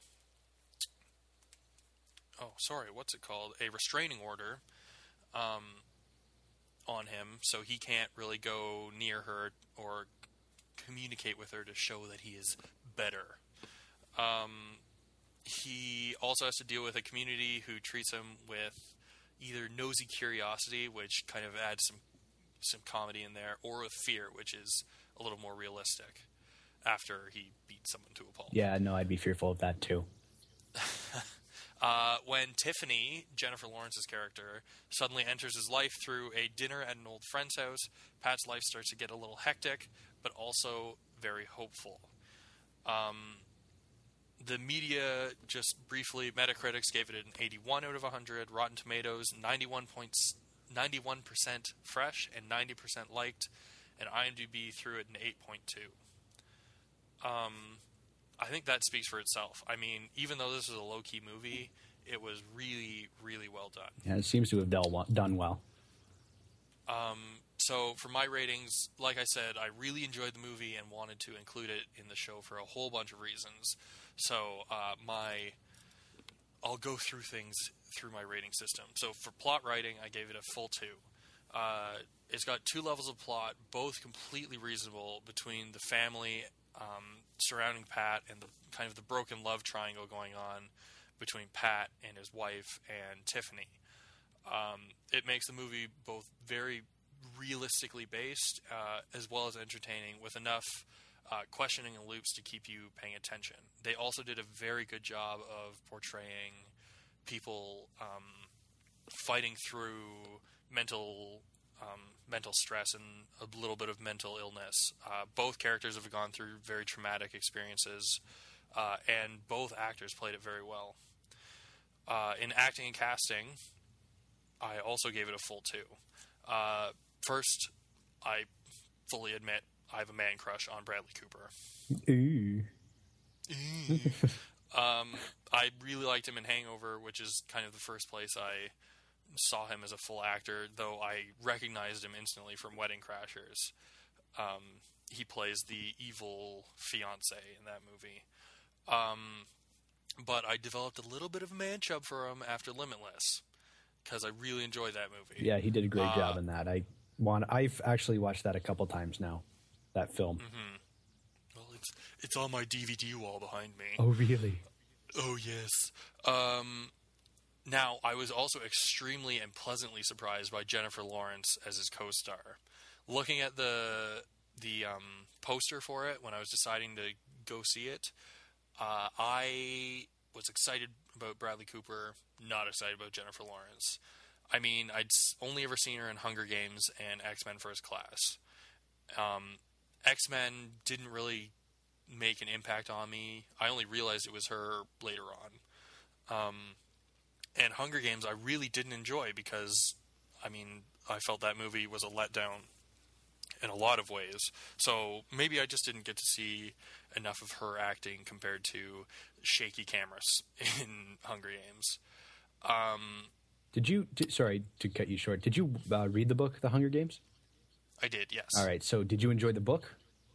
oh sorry what's it called a restraining order um, on him, so he can't really go near her or communicate with her to show that he is better. Um, he also has to deal with a community who treats him with either nosy curiosity, which kind of adds some some comedy in there, or with fear, which is a little more realistic after he beats someone to a pulp. Yeah, no, I'd be fearful of that too. uh, when Tiffany, Jennifer Lawrence's character, suddenly enters his life through a dinner at an old friend's house, Pat's life starts to get a little hectic, but also very hopeful. Um, the media, just briefly, Metacritics gave it an eighty-one out of one hundred, Rotten Tomatoes, ninety-one points, ninety-one percent fresh and ninety percent liked, and IMDb threw it an eight point two. Um, I think that speaks for itself. I mean, even though this is a low-key movie, it was really, really well done. Yeah, it seems to have done well. Um, so for my ratings, like I said, I really enjoyed the movie and wanted to include it in the show for a whole bunch of reasons. So uh, my, I'll go through things through my rating system. So for plot writing, I gave it a full two. Uh, it's got two levels of plot, both completely reasonable between the family um, surrounding Pat and the kind of the broken love triangle going on between Pat and his wife and Tiffany. Um, it makes the movie both very realistically based uh, as well as entertaining, with enough uh, questioning and loops to keep you paying attention. They also did a very good job of portraying people um, fighting through mental um, mental stress and a little bit of mental illness. Uh, both characters have gone through very traumatic experiences, uh, and both actors played it very well. Uh, in acting and casting, I also gave it a full two. Uh, first, I fully admit I have a man crush on Bradley Cooper. Ooh. um, I really liked him in Hangover, which is kind of the first place I saw him as a full actor, though I recognized him instantly from Wedding Crashers. Um, he plays the evil fiance in that movie. Um, but I developed a little bit of a man chub for him after Limitless, because I really enjoyed that movie. Yeah, he did a great uh, job in that. I want. I've actually watched that a couple times now. That film. Mm-hmm. Well, it's it's on my D V D wall behind me. Oh, really? Oh, yes. Um, now, I was also extremely and pleasantly surprised by Jennifer Lawrence as his co-star. Looking at the the um, poster for it when I was deciding to go see it, uh, I was excited about Bradley Cooper, not excited about Jennifer Lawrence. I mean, I'd only ever seen her in Hunger Games and X-Men First Class. Um, X-Men didn't really make an impact on me. I only realized it was her later on. Um, and Hunger Games I really didn't enjoy because, I mean, I felt that movie was a letdown in a lot of ways. So maybe I just didn't get to see enough of her acting compared to shaky cameras in Hunger Games. Um, did you, did, sorry to cut you short, did you uh, read the book, The Hunger Games? I did, yes. All right, so did you enjoy the book?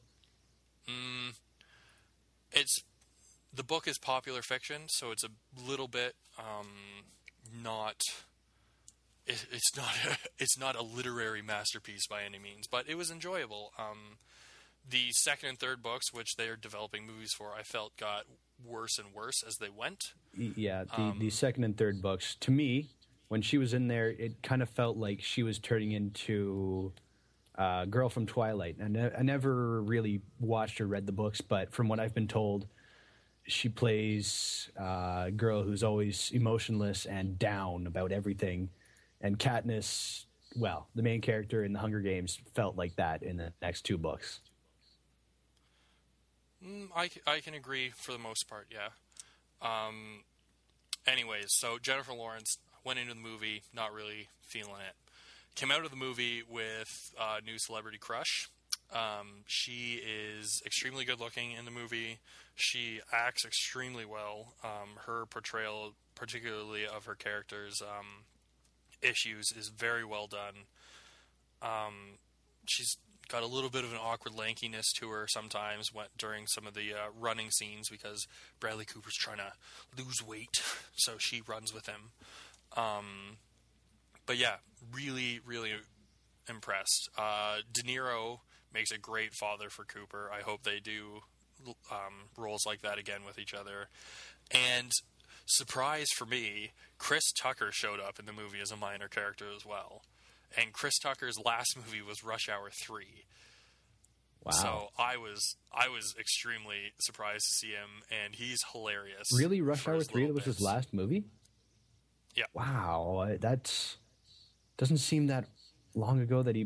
Mm, it's the book is popular fiction, so it's a little bit um, not. It, it's not. A, it's not a literary masterpiece by any means, but it was enjoyable. Um, the second and third books, which they are developing movies for, I felt got worse and worse as they went. Yeah, the, um, the second and third books, to me, when she was in there, it kind of felt like she was turning into uh, Girl from Twilight. And I, I never really watched or read the books, but from what I've been told, she plays uh, a girl who's always emotionless and down about everything. And Katniss, well, the main character in The Hunger Games, felt like that in the next two books. Mm, I, I can agree for the most part, yeah. Um, anyways, so Jennifer Lawrence went into the movie not really feeling it. Came out of the movie with a new celebrity crush. Um, she is extremely good looking in the movie. She acts extremely well. Um, her portrayal, particularly of her character's um, issues, is very well done. Um, she's got a little bit of an awkward lankiness to her sometimes when, during some of the uh, running scenes because Bradley Cooper's trying to lose weight, so she runs with him. Um, but yeah, really, really impressed. Uh, De Niro makes a great father for Cooper. I hope they do um, roles like that again with each other. And surprise for me, Chris Tucker showed up in the movie as a minor character as well. And Chris Tucker's last movie was Rush Hour three. Wow. So I was I was extremely surprised to see him, and he's hilarious. Really? Rush Hour three? That was his last movie? Yeah. Wow. That doesn't seem that long ago that he...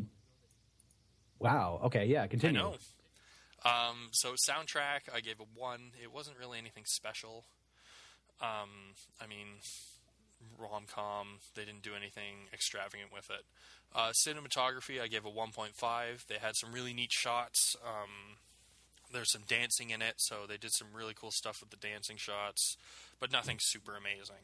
Wow. Okay, yeah, continue. I know. Um, so soundtrack, I gave a one. It wasn't really anything special. Um, I mean, rom-com, they didn't do anything extravagant with it. Uh, cinematography, I gave a one point five. They had some really neat shots. Um, there's some dancing in it, so they did some really cool stuff with the dancing shots, but nothing super amazing.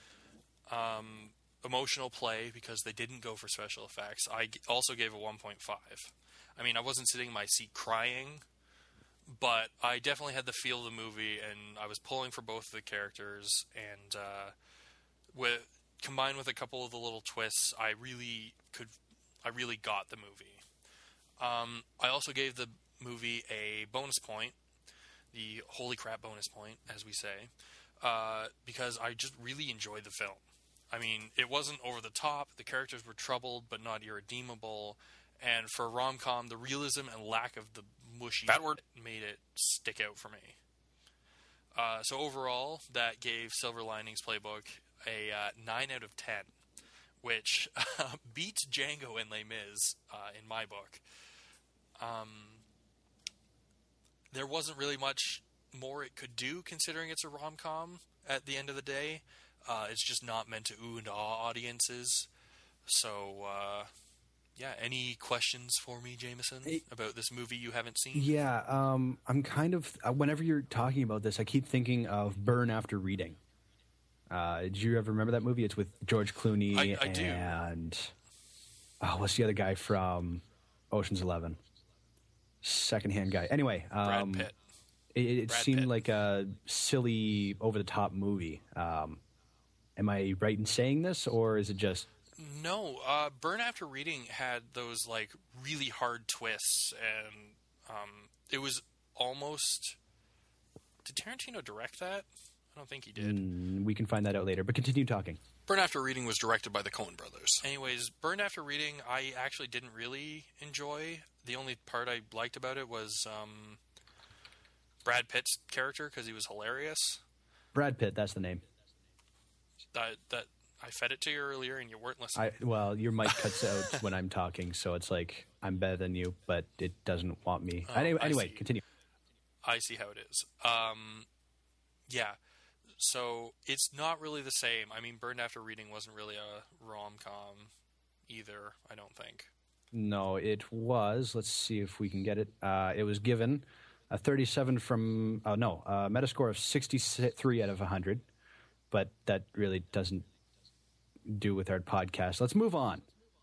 Um, emotional play, because they didn't go for special effects, I g- also gave a one point five. I mean, I wasn't sitting in my seat crying, but I definitely had the feel of the movie, and I was pulling for both of the characters, and uh, with combined with a couple of the little twists, I really could, I really got the movie. Um, I also gave the movie a bonus point, the holy crap bonus point, as we say, uh, because I just really enjoyed the film. I mean, it wasn't over the top, the characters were troubled but not irredeemable, and for a rom-com, the realism and lack of the mushy Bad word. made it stick out for me. Uh, so overall, that gave Silver Linings Playbook a uh, nine out of ten, which uh, beats Django and Les Mis uh, in my book. Um, there wasn't really much more it could do, considering it's a rom-com at the end of the day. Uh, it's just not meant to ooh and ah audiences. So, uh, yeah, any questions for me, Jameson, Hey. about this movie you haven't seen? Yeah, um, I'm kind of... Uh, whenever you're talking about this, I keep thinking of Burn After Reading. Uh, did you ever remember that movie? It's with George Clooney I, I do. and... Oh, what's the other guy from Ocean's Eleven? Secondhand guy. Anyway, um, Brad Pitt. it, it Brad seemed Pitt. like a silly, over-the-top movie. Um, am I right in saying this, or is it just... No, uh, Burn After Reading had those, like, really hard twists, and um, it was almost... Did Tarantino direct that? I don't think he did. Mm, we can find that out later, but continue talking. Burn After Reading was directed by the Coen brothers. Anyways, Burn After Reading, I actually didn't really enjoy. The only part I liked about it was um, Brad Pitt's character, because he was hilarious. Brad Pitt, that's the name. That that I fed it to you earlier, and you weren't listening. I well, your mic cuts out when I'm talking, so it's like I'm better than you, but it doesn't want me. Oh, anyway, I anyway, see. continue. I see how it is. Um, yeah. So it's not really the same. I mean, Burned After Reading wasn't really a rom-com either, I don't think. No, it was. Let's see if we can get it. Uh, it was given a thirty-seven from, uh, no, a Metascore of sixty-three out of one hundred, but that really doesn't do with our podcast. Let's move on.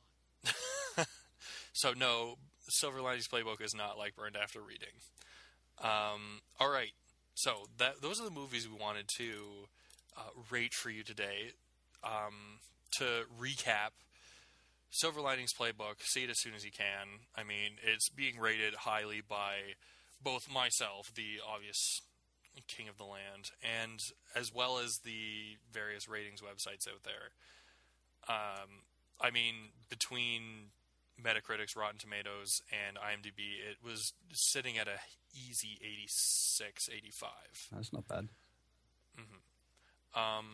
So no, Silver Linings Playbook is not like Burned After Reading. Um, all right. So that those are the movies we wanted to uh, rate for you today. Um, to recap, Silver Linings Playbook, see it as soon as you can. I mean, it's being rated highly by both myself, the obvious king of the land, and as well as the various ratings websites out there. Um, I mean, between Metacritic's Rotten Tomatoes and IMDb, it was sitting at a easy eighty-six, eighty-five. That's not bad. Mm-hmm. Um,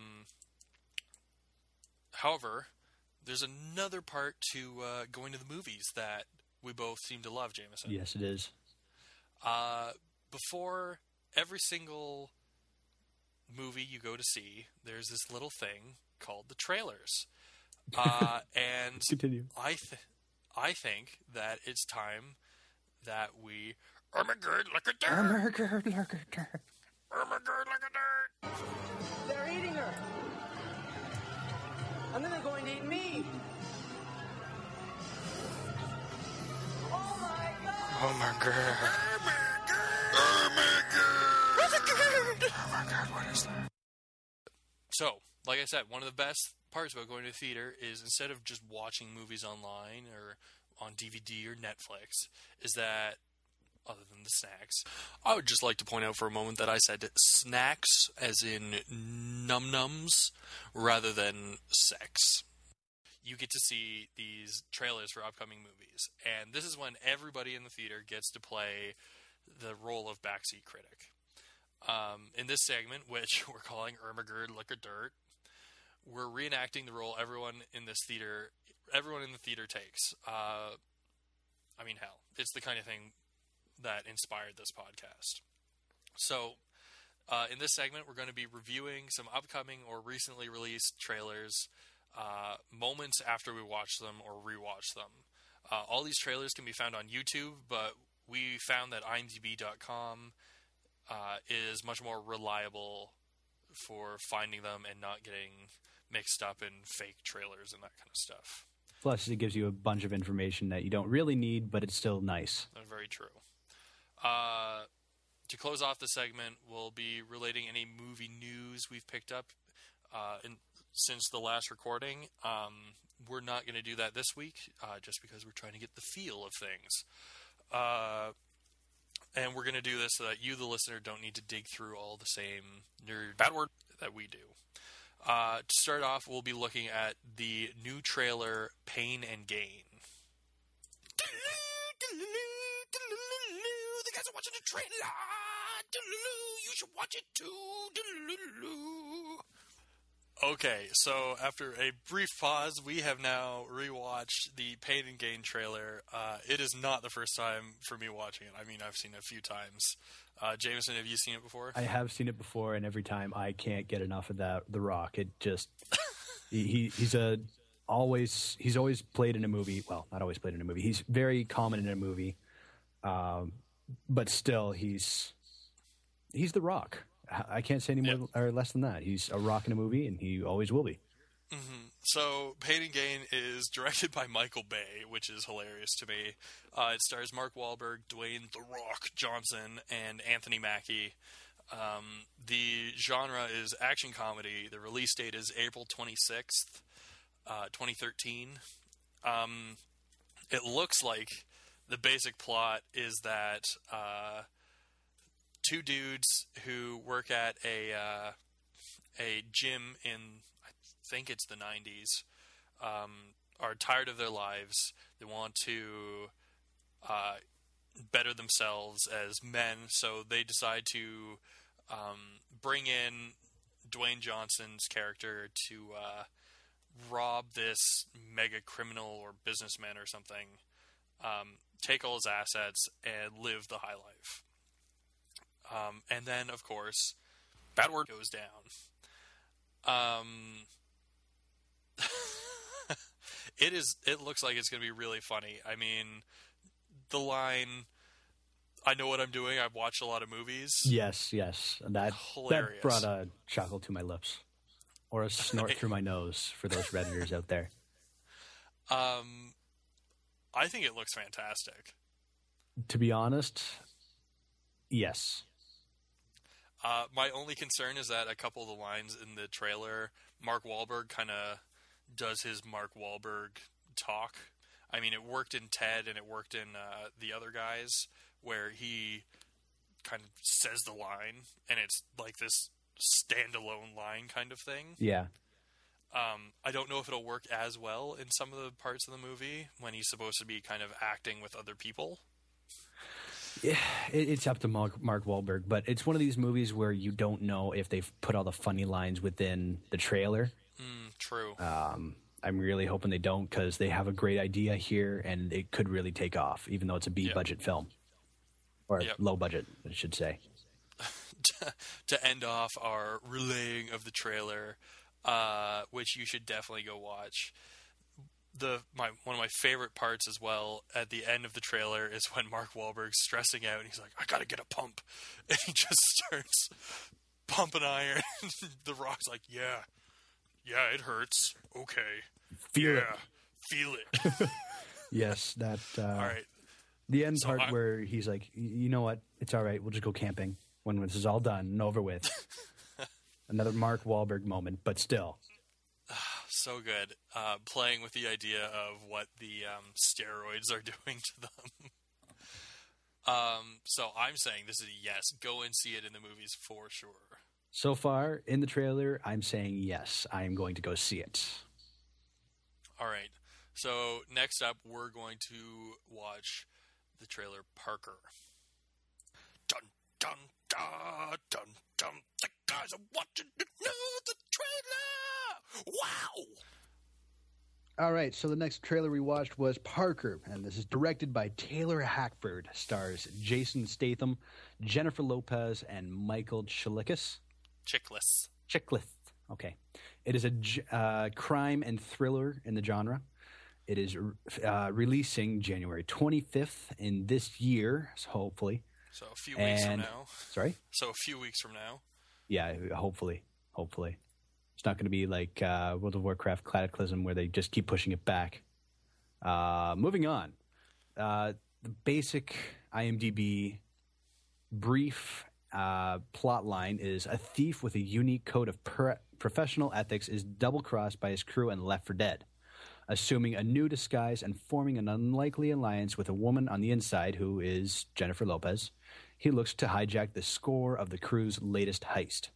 however, there's another part to uh, going to the movies that we both seem to love, Jameson. Yes, it is. Uh, before every single movie you go to see, there's this little thing called the trailers. Uh, and Continue. I, th- I think that it's time that we... Oh my God, look at that! Oh my God, look at that! Oh my God, look at that! They're eating her. And then they're going to eat me. Oh my God! Oh my God! Oh my God! Oh my God! Oh my God! Oh my God! What is that? So, like I said, one of the best parts about going to the theater is instead of just watching movies online or on D V D or Netflix, is that other than the snacks, I would just like to point out for a moment that I said snacks as in num-nums rather than sex. You get to see these trailers for upcoming movies, and this is when everybody in the theater gets to play the role of backseat critic. Um, in this segment, which we're calling Ermagerd Liquor Dirt, we're reenacting the role everyone in this theater, everyone in the theater takes. Uh, I mean, hell, it's the kind of thing that inspired this podcast. So, uh, in this segment, we're going to be reviewing some upcoming or recently released trailers, uh, moments after we watch them or rewatch them. Uh, all these trailers can be found on YouTube, but we found that I M D B dot com uh, is much more reliable for finding them and not getting mixed up in fake trailers and that kind of stuff. Plus, it gives you a bunch of information that you don't really need, but it's still nice. Very true. Uh, to close off the segment, we'll be relating any movie news we've picked up uh, in, since the last recording. Um, we're not going to do that this week, uh, just because we're trying to get the feel of things. Uh, and we're going to do this so that you, the listener, don't need to dig through all the same nerd bad word that we do. Uh, to start off, we'll be looking at the new trailer, Pain and Gain. The guys are watching the trailer. You should watch it too. Okay, so after a brief pause, we have now rewatched the Pain and Gain trailer. Uh, it is not the first time for me watching it. I mean, I've seen it a few times. Uh, Jameson, have you seen it before? I have seen it before, and every time I can't get enough of that. The Rock, it just he he's a always he's always played in a movie. Well, not always played in a movie. He's very common in a movie, um, but still, he's he's The Rock. I can't say any more yep. or less than that. He's a rock in a movie, and he always will be. Mm-hmm. So, Pain and Gain is directed by Michael Bay, which is hilarious to me. Uh, it stars Mark Wahlberg, Dwayne The Rock Johnson, and Anthony Mackie. Um, the genre is action comedy. The release date is April twenty-sixth, uh, twenty thirteen. Um, it looks like the basic plot is that uh, two dudes who work at a uh, a gym in, I think it's the nineties, um, are tired of their lives. They want to uh, better themselves as men, so they decide to um, bring in Dwayne Johnson's character to uh, rob this mega criminal or businessman or something, um, take all his assets, and live the high life. Um, and then, of course, bad word goes down. Um, it is. It looks like it's going to be really funny. I mean, the line, "I know what I'm doing. I've watched a lot of movies." Yes, yes, that Hilarious. that brought a chuckle to my lips, or a snort through my nose for those Redditors out there. Um, I think it looks fantastic. To be honest, yes. Uh, my only concern is that a couple of the lines in the trailer, Mark Wahlberg kind of does his Mark Wahlberg talk. I mean, it worked in Ted and it worked in uh, the other guys, where he kind of says the line, and it's like this standalone line kind of thing. Yeah. Um, I don't know if it'll work as well in some of the parts of the movie when he's supposed to be kind of acting with other people. Yeah, it, it's up to Mark, Mark Wahlberg, but it's one of these movies where you don't know if they've put all the funny lines within the trailer. Mm, true. Um, I'm really hoping they don't, because they have a great idea here, and it could really take off, even though it's a B-budget yep. film. Or yep. low budget, I should say. to end off our relaying of the trailer, uh, which you should definitely go watch. The my one of my favorite parts as well at the end of the trailer is when Mark Wahlberg's stressing out and he's like, "I gotta get a pump," and he just starts pumping iron. The Rock's like, "Yeah, yeah, it hurts. Okay, Feel yeah, it. feel it." Yes, that. Uh, All right. The end So part I'm- where he's like, "Y- you know what? It's all right. We'll just go camping when this is all done and over with." Another Mark Wahlberg moment, but still. So good. Uh, playing with the idea of what the um, steroids are doing to them. um, so I'm saying this is a yes. Go and see it in the movies for sure. So far in the trailer, I'm saying yes. I am going to go see it. All right. So next up, we're going to watch the trailer Parker. Dun dun dun dun dun. The guys are watching another trailer. Wow. All right, so the next trailer we watched was Parker, and this is directed by Taylor Hackford. Stars Jason Statham, Jennifer Lopez, and Michael Chiklis. Chickless. Chiklis. Okay. It is a j- uh, crime and thriller in the genre. It is uh, releasing January twenty-fifth in this year, so hopefully. So a few weeks And- from now. Sorry? So a few weeks from now. Yeah, hopefully. Hopefully. It's not going to be like uh, World of Warcraft Cataclysm where they just keep pushing it back. Uh, moving on. Uh, the basic IMDb brief uh, plot line is a thief with a unique code of per- professional ethics is double-crossed by his crew and left for dead. Assuming a new disguise and forming an unlikely alliance with a woman on the inside who is Jennifer Lopez, he looks to hijack the score of the crew's latest heist.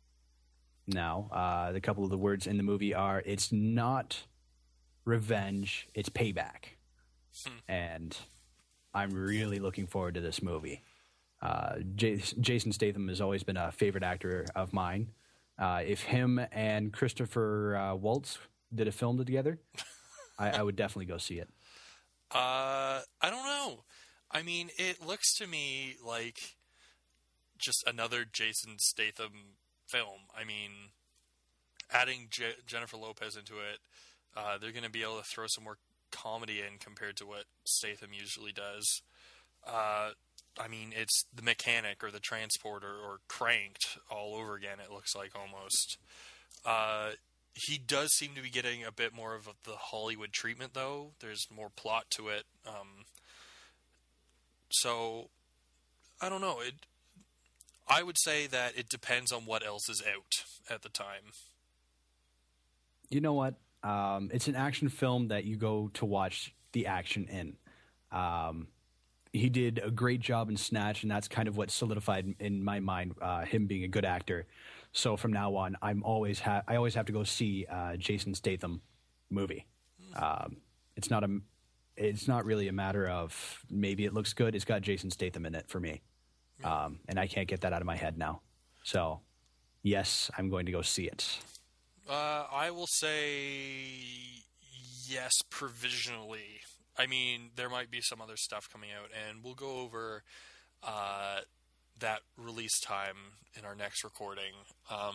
Now, uh, the couple of the words in the movie are, it's not revenge, it's payback. And I'm really looking forward to this movie. Uh, J- Jason Statham has always been a favorite actor of mine. Uh, if him and Christopher uh, Waltz did a film together, I, I would definitely go see it. Uh, I don't know. I mean, it looks to me like just another Jason Statham film. I mean, adding Je- Jennifer Lopez into it, uh, they're going to be able to throw some more comedy in compared to what Statham usually does. Uh, I mean, it's the Mechanic or the Transporter or Cranked all over again, it looks like almost. Uh, he does seem to be getting a bit more of the Hollywood treatment, though. There's more plot to it. Um, so, I don't know. It. I would say that it depends on what else is out at the time. You know what? Um, it's an action film that you go to watch the action in. Um, he did a great job in Snatch, and that's kind of what solidified in my mind uh, him being a good actor. So from now on, I'm always ha- I always have to go see uh, Jason Statham movie. Um, it's not a it's not really a matter of maybe it looks good. It's got Jason Statham in it for me, um, and I can't get that out of my head now. So yes, I'm going to go see it. Uh, I will say yes, provisionally. I mean, there might be some other stuff coming out, and we'll go over uh, that release time in our next recording um,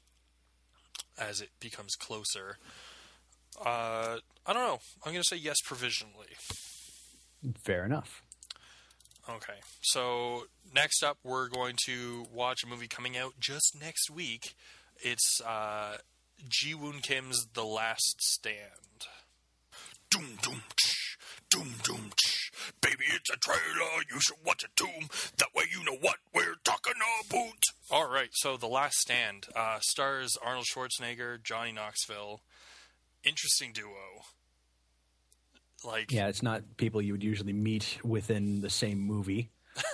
as it becomes closer. Uh, I don't know. I'm going to say yes, provisionally. Fair enough. Okay. So next up, we're going to watch a movie coming out just next week. It's uh, Ji-Woon Kim's The Last Stand. Doom, doom, tsh, doom, doom, tsh. Baby, it's a trailer. You should watch it too. That way you know what we're talking about. All right. So The Last Stand uh, stars Arnold Schwarzenegger, Johnny Knoxville. Interesting duo. Like, Yeah, it's not people you would usually meet within the same movie.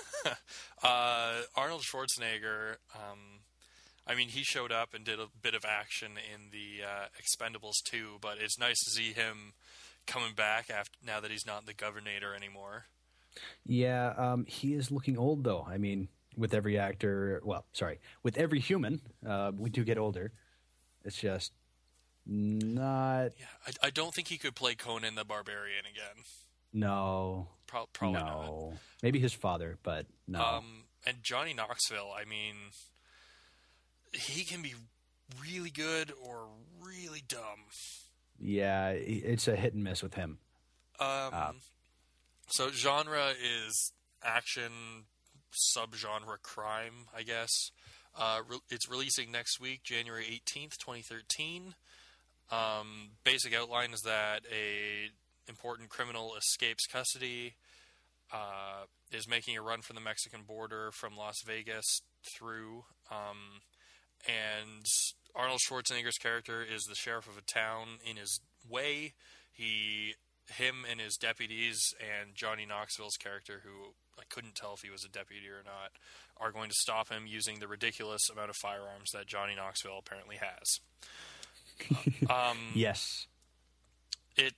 uh, Arnold Schwarzenegger, um, I mean, he showed up and did a bit of action in the uh, Expendables two, but it's nice to see him coming back after now that he's not the Governator anymore. Yeah, um, he is looking old, though. I mean, with every actor, well, sorry, with every human, uh, we do get older. It's just not. Yeah, I, I don't think he could play Conan the Barbarian again. No. Pro- probably no. Maybe his father, but no. not. Um, and Johnny Knoxville, I mean, he can be really good or really dumb. Yeah, it's a hit and miss with him. Um, Uh, so genre is action, subgenre crime, I guess. Uh, re- it's releasing next week, January eighteenth, twenty thirteen. Um, basic outline is that a important criminal escapes custody, uh, is making a run from the Mexican border from Las Vegas through, um, and Arnold Schwarzenegger's character is the sheriff of a town in his way. He, him and his deputies and Johnny Knoxville's character, who I couldn't tell if he was a deputy or not, are going to stop him using the ridiculous amount of firearms that Johnny Knoxville apparently has. um, yes. It.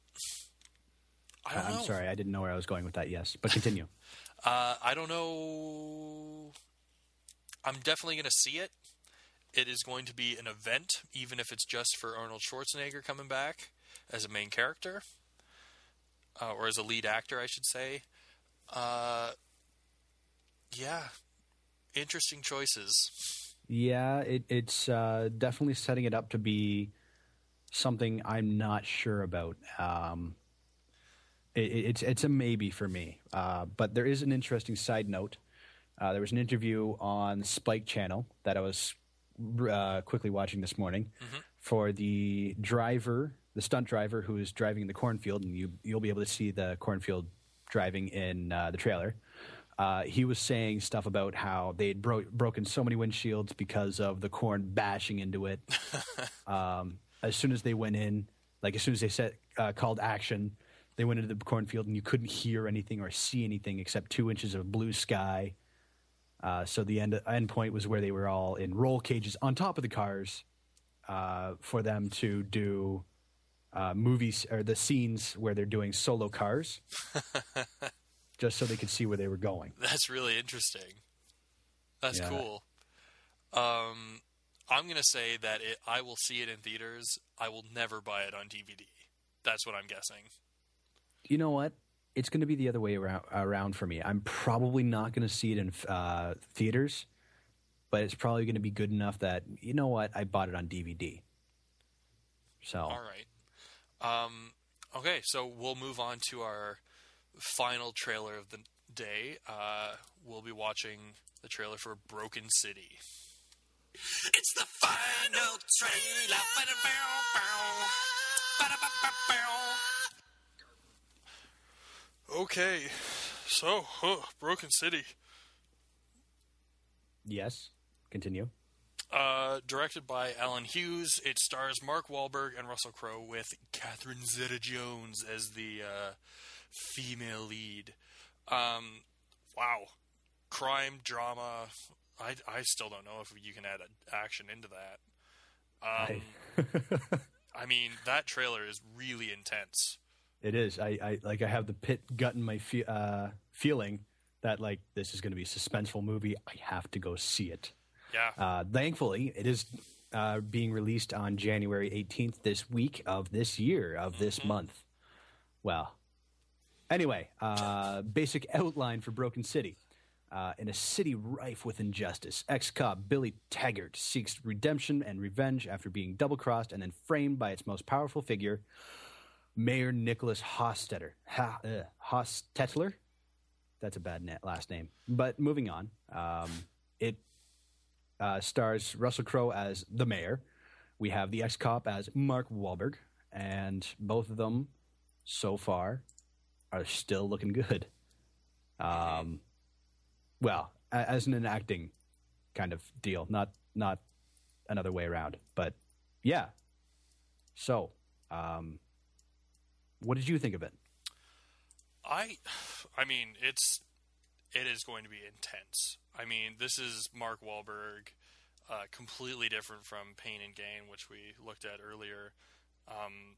I don't I'm know. sorry, I didn't know where I was going with that. Yes, but continue. Uh, I don't know. I'm definitely going to see it. It is going to be an event, even if it's just for Arnold Schwarzenegger coming back as a main character, uh, or as a lead actor, I should say. Uh, yeah, interesting choices. Yeah, it, it's uh, definitely setting it up to be something I'm not sure about. Um, it, it's it's a maybe for me. Uh, but there is an interesting side note. Uh, there was an interview on Spike Channel that I was uh, quickly watching this morning Mm-hmm. for the driver, the stunt driver who is driving in the cornfield, and you you'll be able to see the cornfield driving in uh, the trailer. Uh, he was saying stuff about how they'd bro- broken so many windshields because of the corn bashing into it. um, as soon as they went in, like as soon as they set uh, called action, they went into the cornfield and you couldn't hear anything or see anything except two inches of blue sky. Uh, so the end end point was where they were all in roll cages on top of the cars uh, for them to do uh, movies or the scenes where they're doing solo cars. Just so they could see where they were going. That's really interesting. That's Yeah. cool. Um, I'm going to say that it, I will see it in theaters. I will never buy it on D V D. That's what I'm guessing. You know what? It's going to be the other way around, around for me. I'm probably not going to see it in uh, theaters, but it's probably going to be good enough that, you know what, I bought it on D V D. So, All right. Um, okay, so we'll move on to our final trailer of the day. Uh, we'll be watching the trailer for Broken City. It's the final trailer. Okay, so huh, Broken City, yes, continue. uh, directed by Alan Hughes. It stars Mark Wahlberg and Russell Crowe, with Catherine Zeta-Jones as the uh, female lead. Um, wow, crime drama. I, I still don't know if you can add a, action into that. Um, I mean, that trailer is really intense. It is. I, I like. I have the pit gut in my fe- uh, feeling that like this is going to be a suspenseful movie. I have to go see it. Yeah. Uh, thankfully, it is uh, being released on January eighteenth this week of this year of this Mm-hmm. month. Well, anyway, uh, basic outline for Broken City. Uh, in a city rife with injustice, ex-cop Billy Taggart seeks redemption and revenge after being double-crossed and then framed by its most powerful figure, Mayor Nicholas Hostetler. Ha, uh, Hostetler? That's a bad na- last name. But moving on, um, it uh, stars Russell Crowe as the mayor. We have the ex-cop as Mark Wahlberg, and both of them, so far, are still looking good. Um, well, a- as in an acting kind of deal, not not another way around. But yeah. So, um, what did you think of it? I, I mean, it's it is going to be intense. I mean, this is Mark Wahlberg, uh, completely different from Pain and Gain, which we looked at earlier. Um,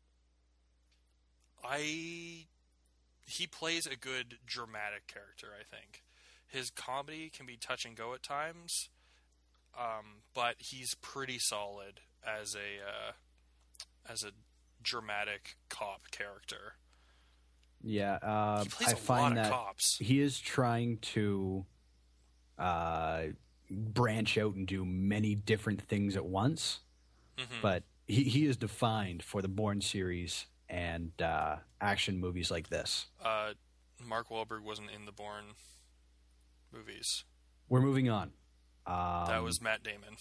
I he plays a good dramatic character. I think his comedy can be touch and go at times, um, but he's pretty solid as a uh, as a dramatic cop character. Yeah, uh, He plays I a find lot of that cops. he is trying to uh, branch out and do many different things at once. Mm-hmm. But he, he is defined for the Bourne series and uh, action movies like this. Uh, Mark Wahlberg wasn't in the Bourne movies. We're moving on. Um, that was Matt Damon.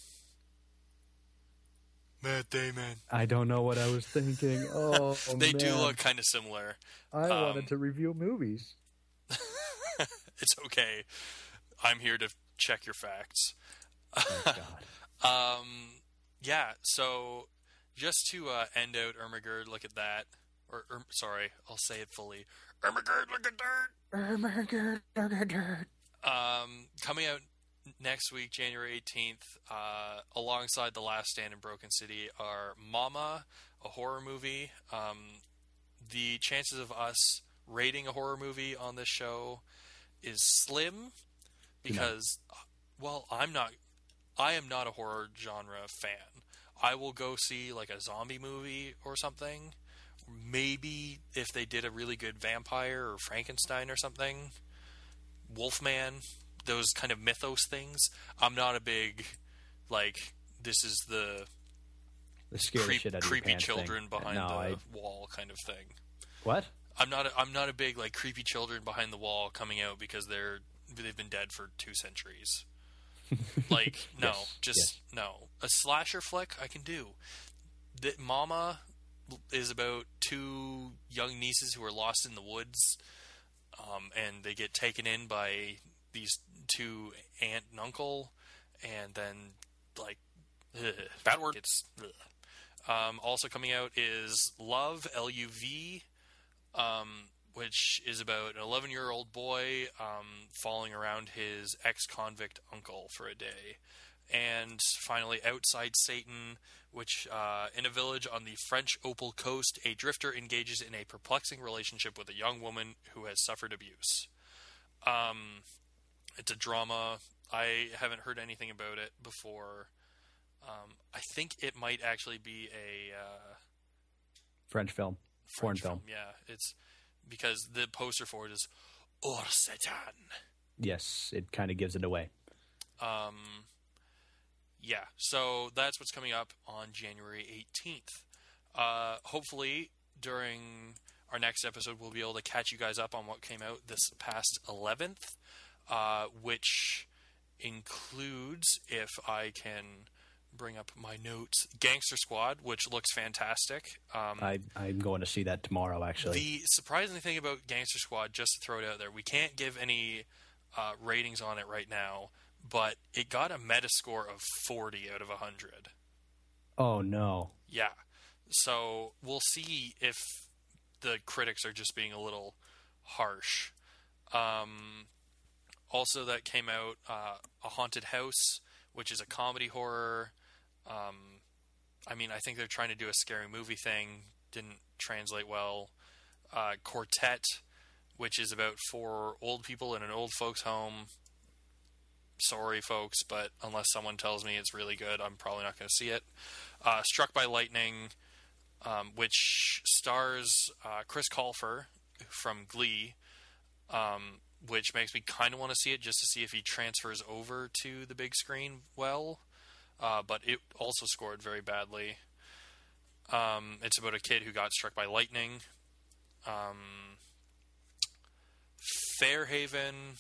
Matt Damon. I don't know what I was thinking. Oh, they man. do look kind of similar. I um, wanted to review movies. It's okay. I'm here to check your facts. Oh, God. um, yeah, so just to uh, end out Ermagerd, look at that. Or, er, sorry, I'll say it fully. Ermagerd, look at dirt! Ermagerd, look at dirt! Um, coming out next week, January eighteenth, uh, alongside The Last Stand in Broken City, are Mama, a horror movie. Um, the chances of us rating a horror movie on this show is slim because, no. well, I'm not, I am not a horror genre fan. I will go see like a zombie movie or something. Maybe if they did a really good vampire or Frankenstein or something, Wolfman, those kind of mythos things. I'm not a big, like, this is the, the scary creep, shit out of creepy your children thing. behind no, the I... wall kind of thing. What? I'm not. A, I'm not a big like creepy children behind the wall coming out because they're they've been dead for two centuries. Like no, yes, just yes. no. A slasher flick I can do. The Mama is about two young nieces who are lost in the woods, um, and they get taken in by these two aunt and uncle, and then like ugh, bad word. It's um, also coming out is Love, L U V. Um, which is about an eleven-year-old boy um, following around his ex-convict uncle for a day. And finally, Outside Satan, which uh, in a village on the French Opal Coast, a drifter engages in a perplexing relationship with a young woman who has suffered abuse. Um, it's a drama. I haven't heard anything about it before. Um, I think it might actually be a... Uh, French film. Foreign film. film. Yeah, it's because the poster for it is Or Satan. Yes, it kind of gives it away. Um, yeah, so that's what's coming up on January eighteenth. Uh, hopefully, during our next episode, we'll be able to catch you guys up on what came out this past eleventh, uh, which includes, if I can bring up my notes, Gangster Squad, which looks fantastic. Um, I, I'm going to see that tomorrow, actually. The surprising thing about Gangster Squad, just to throw it out there, we can't give any uh, ratings on it right now, but it got a Metascore of forty out of one hundred. Oh, no. Yeah. So we'll see if the critics are just being a little harsh. Um, also, that came out uh, A Haunted House, which is a comedy horror. Um, I mean, I think they're trying to do a scary movie thing. Didn't translate well. Uh, Quartet, which is about four old people in an old folks' home. Sorry, folks, but unless someone tells me it's really good, I'm probably not going to see it. Uh, Struck by Lightning, um, which stars uh, Chris Colfer from Glee, um, which makes me kind of want to see it just to see if he transfers over to the big screen well. Uh, but it also scored very badly. Um, it's about a kid who got struck by lightning. Um, Fairhaven,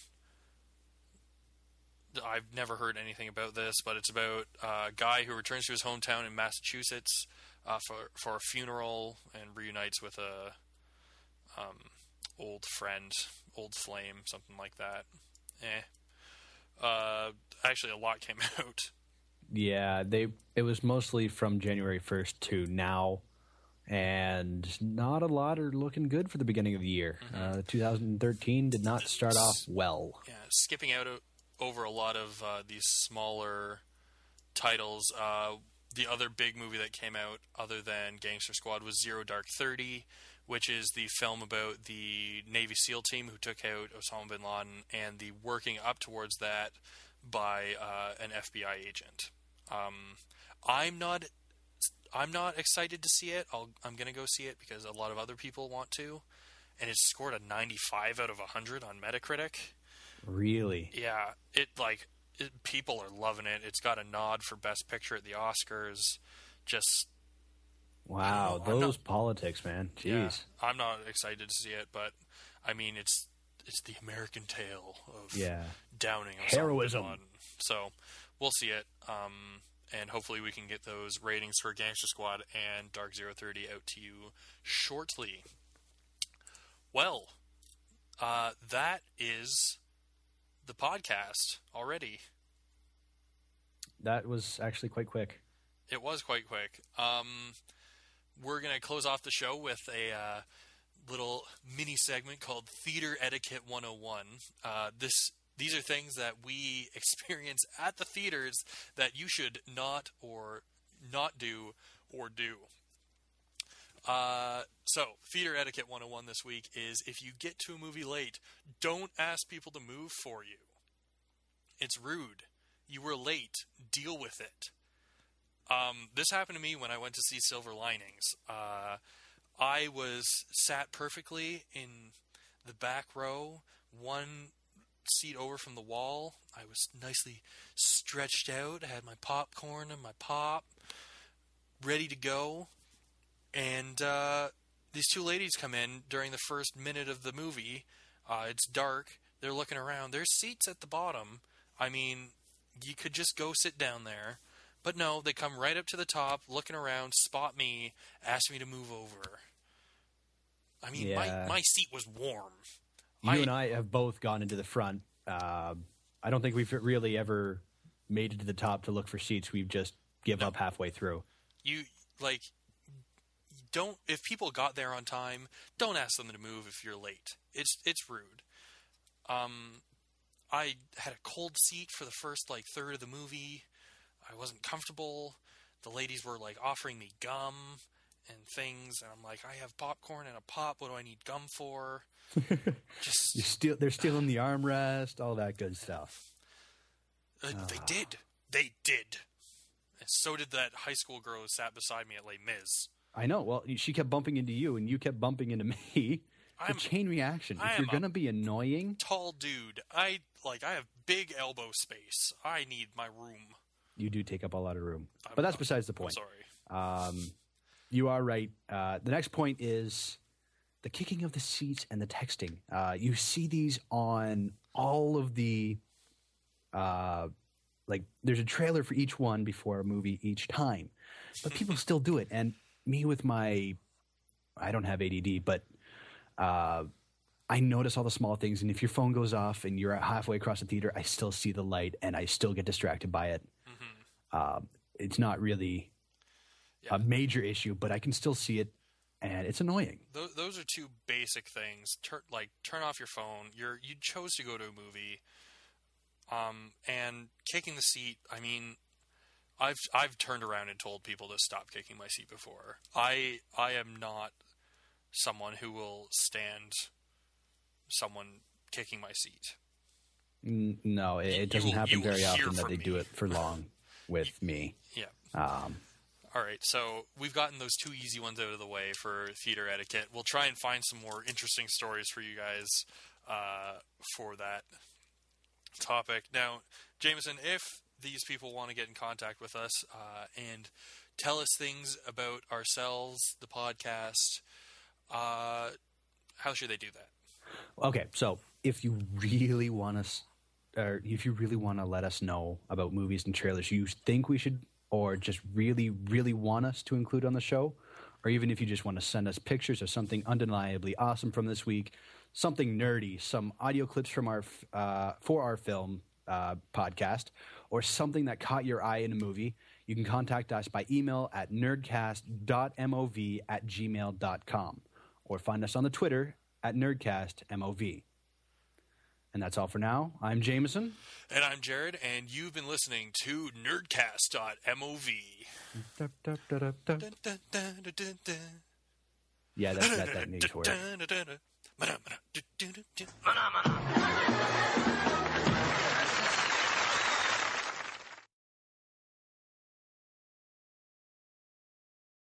I've never heard anything about this, but it's about a guy who returns to his hometown in Massachusetts uh, for for a funeral and reunites with a um, old friend, old flame, something like that. Eh. Uh, actually, a lot came out. Yeah, they. It was mostly from January first to now, and not a lot are looking good for the beginning of the year. Mm-hmm. Uh, two thousand thirteen did not start off well. Yeah, skipping out over a lot of uh, these smaller titles. Uh, the other big movie that came out, other than Gangster Squad, was Zero Dark Thirty, which is the film about the Navy SEAL team who took out Osama bin Laden and the working up towards that by uh, an F B I agent. Um, I'm not, I'm not excited to see it. I'll, I'm going to go see it because a lot of other people want to, and it scored a ninety-five out of one hundred on Metacritic. Really? Yeah, it like it, people are loving it. It's got a nod for Best Picture at the Oscars. Just wow, know, those not, politics, man. Jeez. Yeah, I'm not excited to see it, but I mean, it's it's the American tale of yeah. downing of heroism. Blood. So we'll see it, um, and hopefully we can get those ratings for Gangster Squad and Dark Zero thirty out to you shortly. Well, uh, that is the podcast already. That was actually quite quick. It was quite quick. Um, we're going to close off the show with a uh, little mini segment called Theater Etiquette one oh one. Uh, this These are things that we experience at the theaters that you should not or not do or do. Uh, so, Theater Etiquette one oh one this week is if you get to a movie late, don't ask people to move for you. It's rude. You were late. Deal with it. Um, this happened to me when I went to see Silver Linings. Uh, I was sat perfectly in the back row, one seat over from the wall. I was nicely stretched out. I had my popcorn and my pop ready to go. And uh, these two ladies come in during the first minute of the movie. Uh, it's dark. They're looking around. There's seats at the bottom. I mean, you could just go sit down there. But no, they come right up to the top, looking around, spot me, ask me to move over. I mean, yeah. my, my seat was warm. You I, and I have both gone into the front. Uh, I don't think we've really ever made it to the top to look for seats. We've just give no. up halfway through. You, like... Don't if people got there on time, don't ask them to move if you're late. It's it's rude. Um, I had a cold seat for the first like third of the movie. I wasn't comfortable. The ladies were like offering me gum and things, and I'm like, I have popcorn and a pop. What do I need gum for? Just You're steal, they're stealing the armrest, all that good stuff. Uh, oh. They did. They did. And so did that high school girl who sat beside me at Les Mis. I know. Well, she kept bumping into you, and you kept bumping into me. I'm, the chain reaction. I If you're going to be annoying... tall dude. I, like, I have big elbow space. I need my room. You do take up a lot of room. I'm but that's not, besides the point. I'm sorry. Um, you are right. Uh, the next point is the kicking of the seats and the texting. Uh, you see these on all of the... Uh, like, there's a trailer for each one before a movie each time. But people still do it. And me with my... I don't have A D D, but... Uh, I notice all the small things, and if your phone goes off and you're halfway across the theater, I still see the light, and I still get distracted by it. Mm-hmm. Uh, it's not really yeah. a major issue, but I can still see it, and it's annoying. Those, those are two basic things. Tur- like, turn off your phone. You're you chose to go to a movie, um, and kicking the seat. I mean, I've I've turned around and told people to stop kicking my seat before. I I am not someone who will stand someone kicking my seat. No, it, it doesn't will, happen very often that they me. do it for long with you, me. Yeah. Um, All right, so we've gotten those two easy ones out of the way for theater etiquette. We'll try and find some more interesting stories for you guys uh, for that topic. Now, Jameson, if these people want to get in contact with us uh, and tell us things about ourselves, the podcast, uh, how should they do that? Okay, so if you really want us, or if you really want to let us know about movies and trailers you think we should, or just really, really want us to include on the show, or even if you just want to send us pictures of something undeniably awesome from this week, something nerdy, some audio clips from our uh, for our film uh, podcast, or something that caught your eye in a movie, you can contact us by email at nerdcast dot mov at gmail dot com, or find us on the Twitter at nerdcastmov. And that's all for now. I'm Jameson. And I'm Jared, and you've been listening to nerdcast dot mov. Yeah, that's that, that needs work.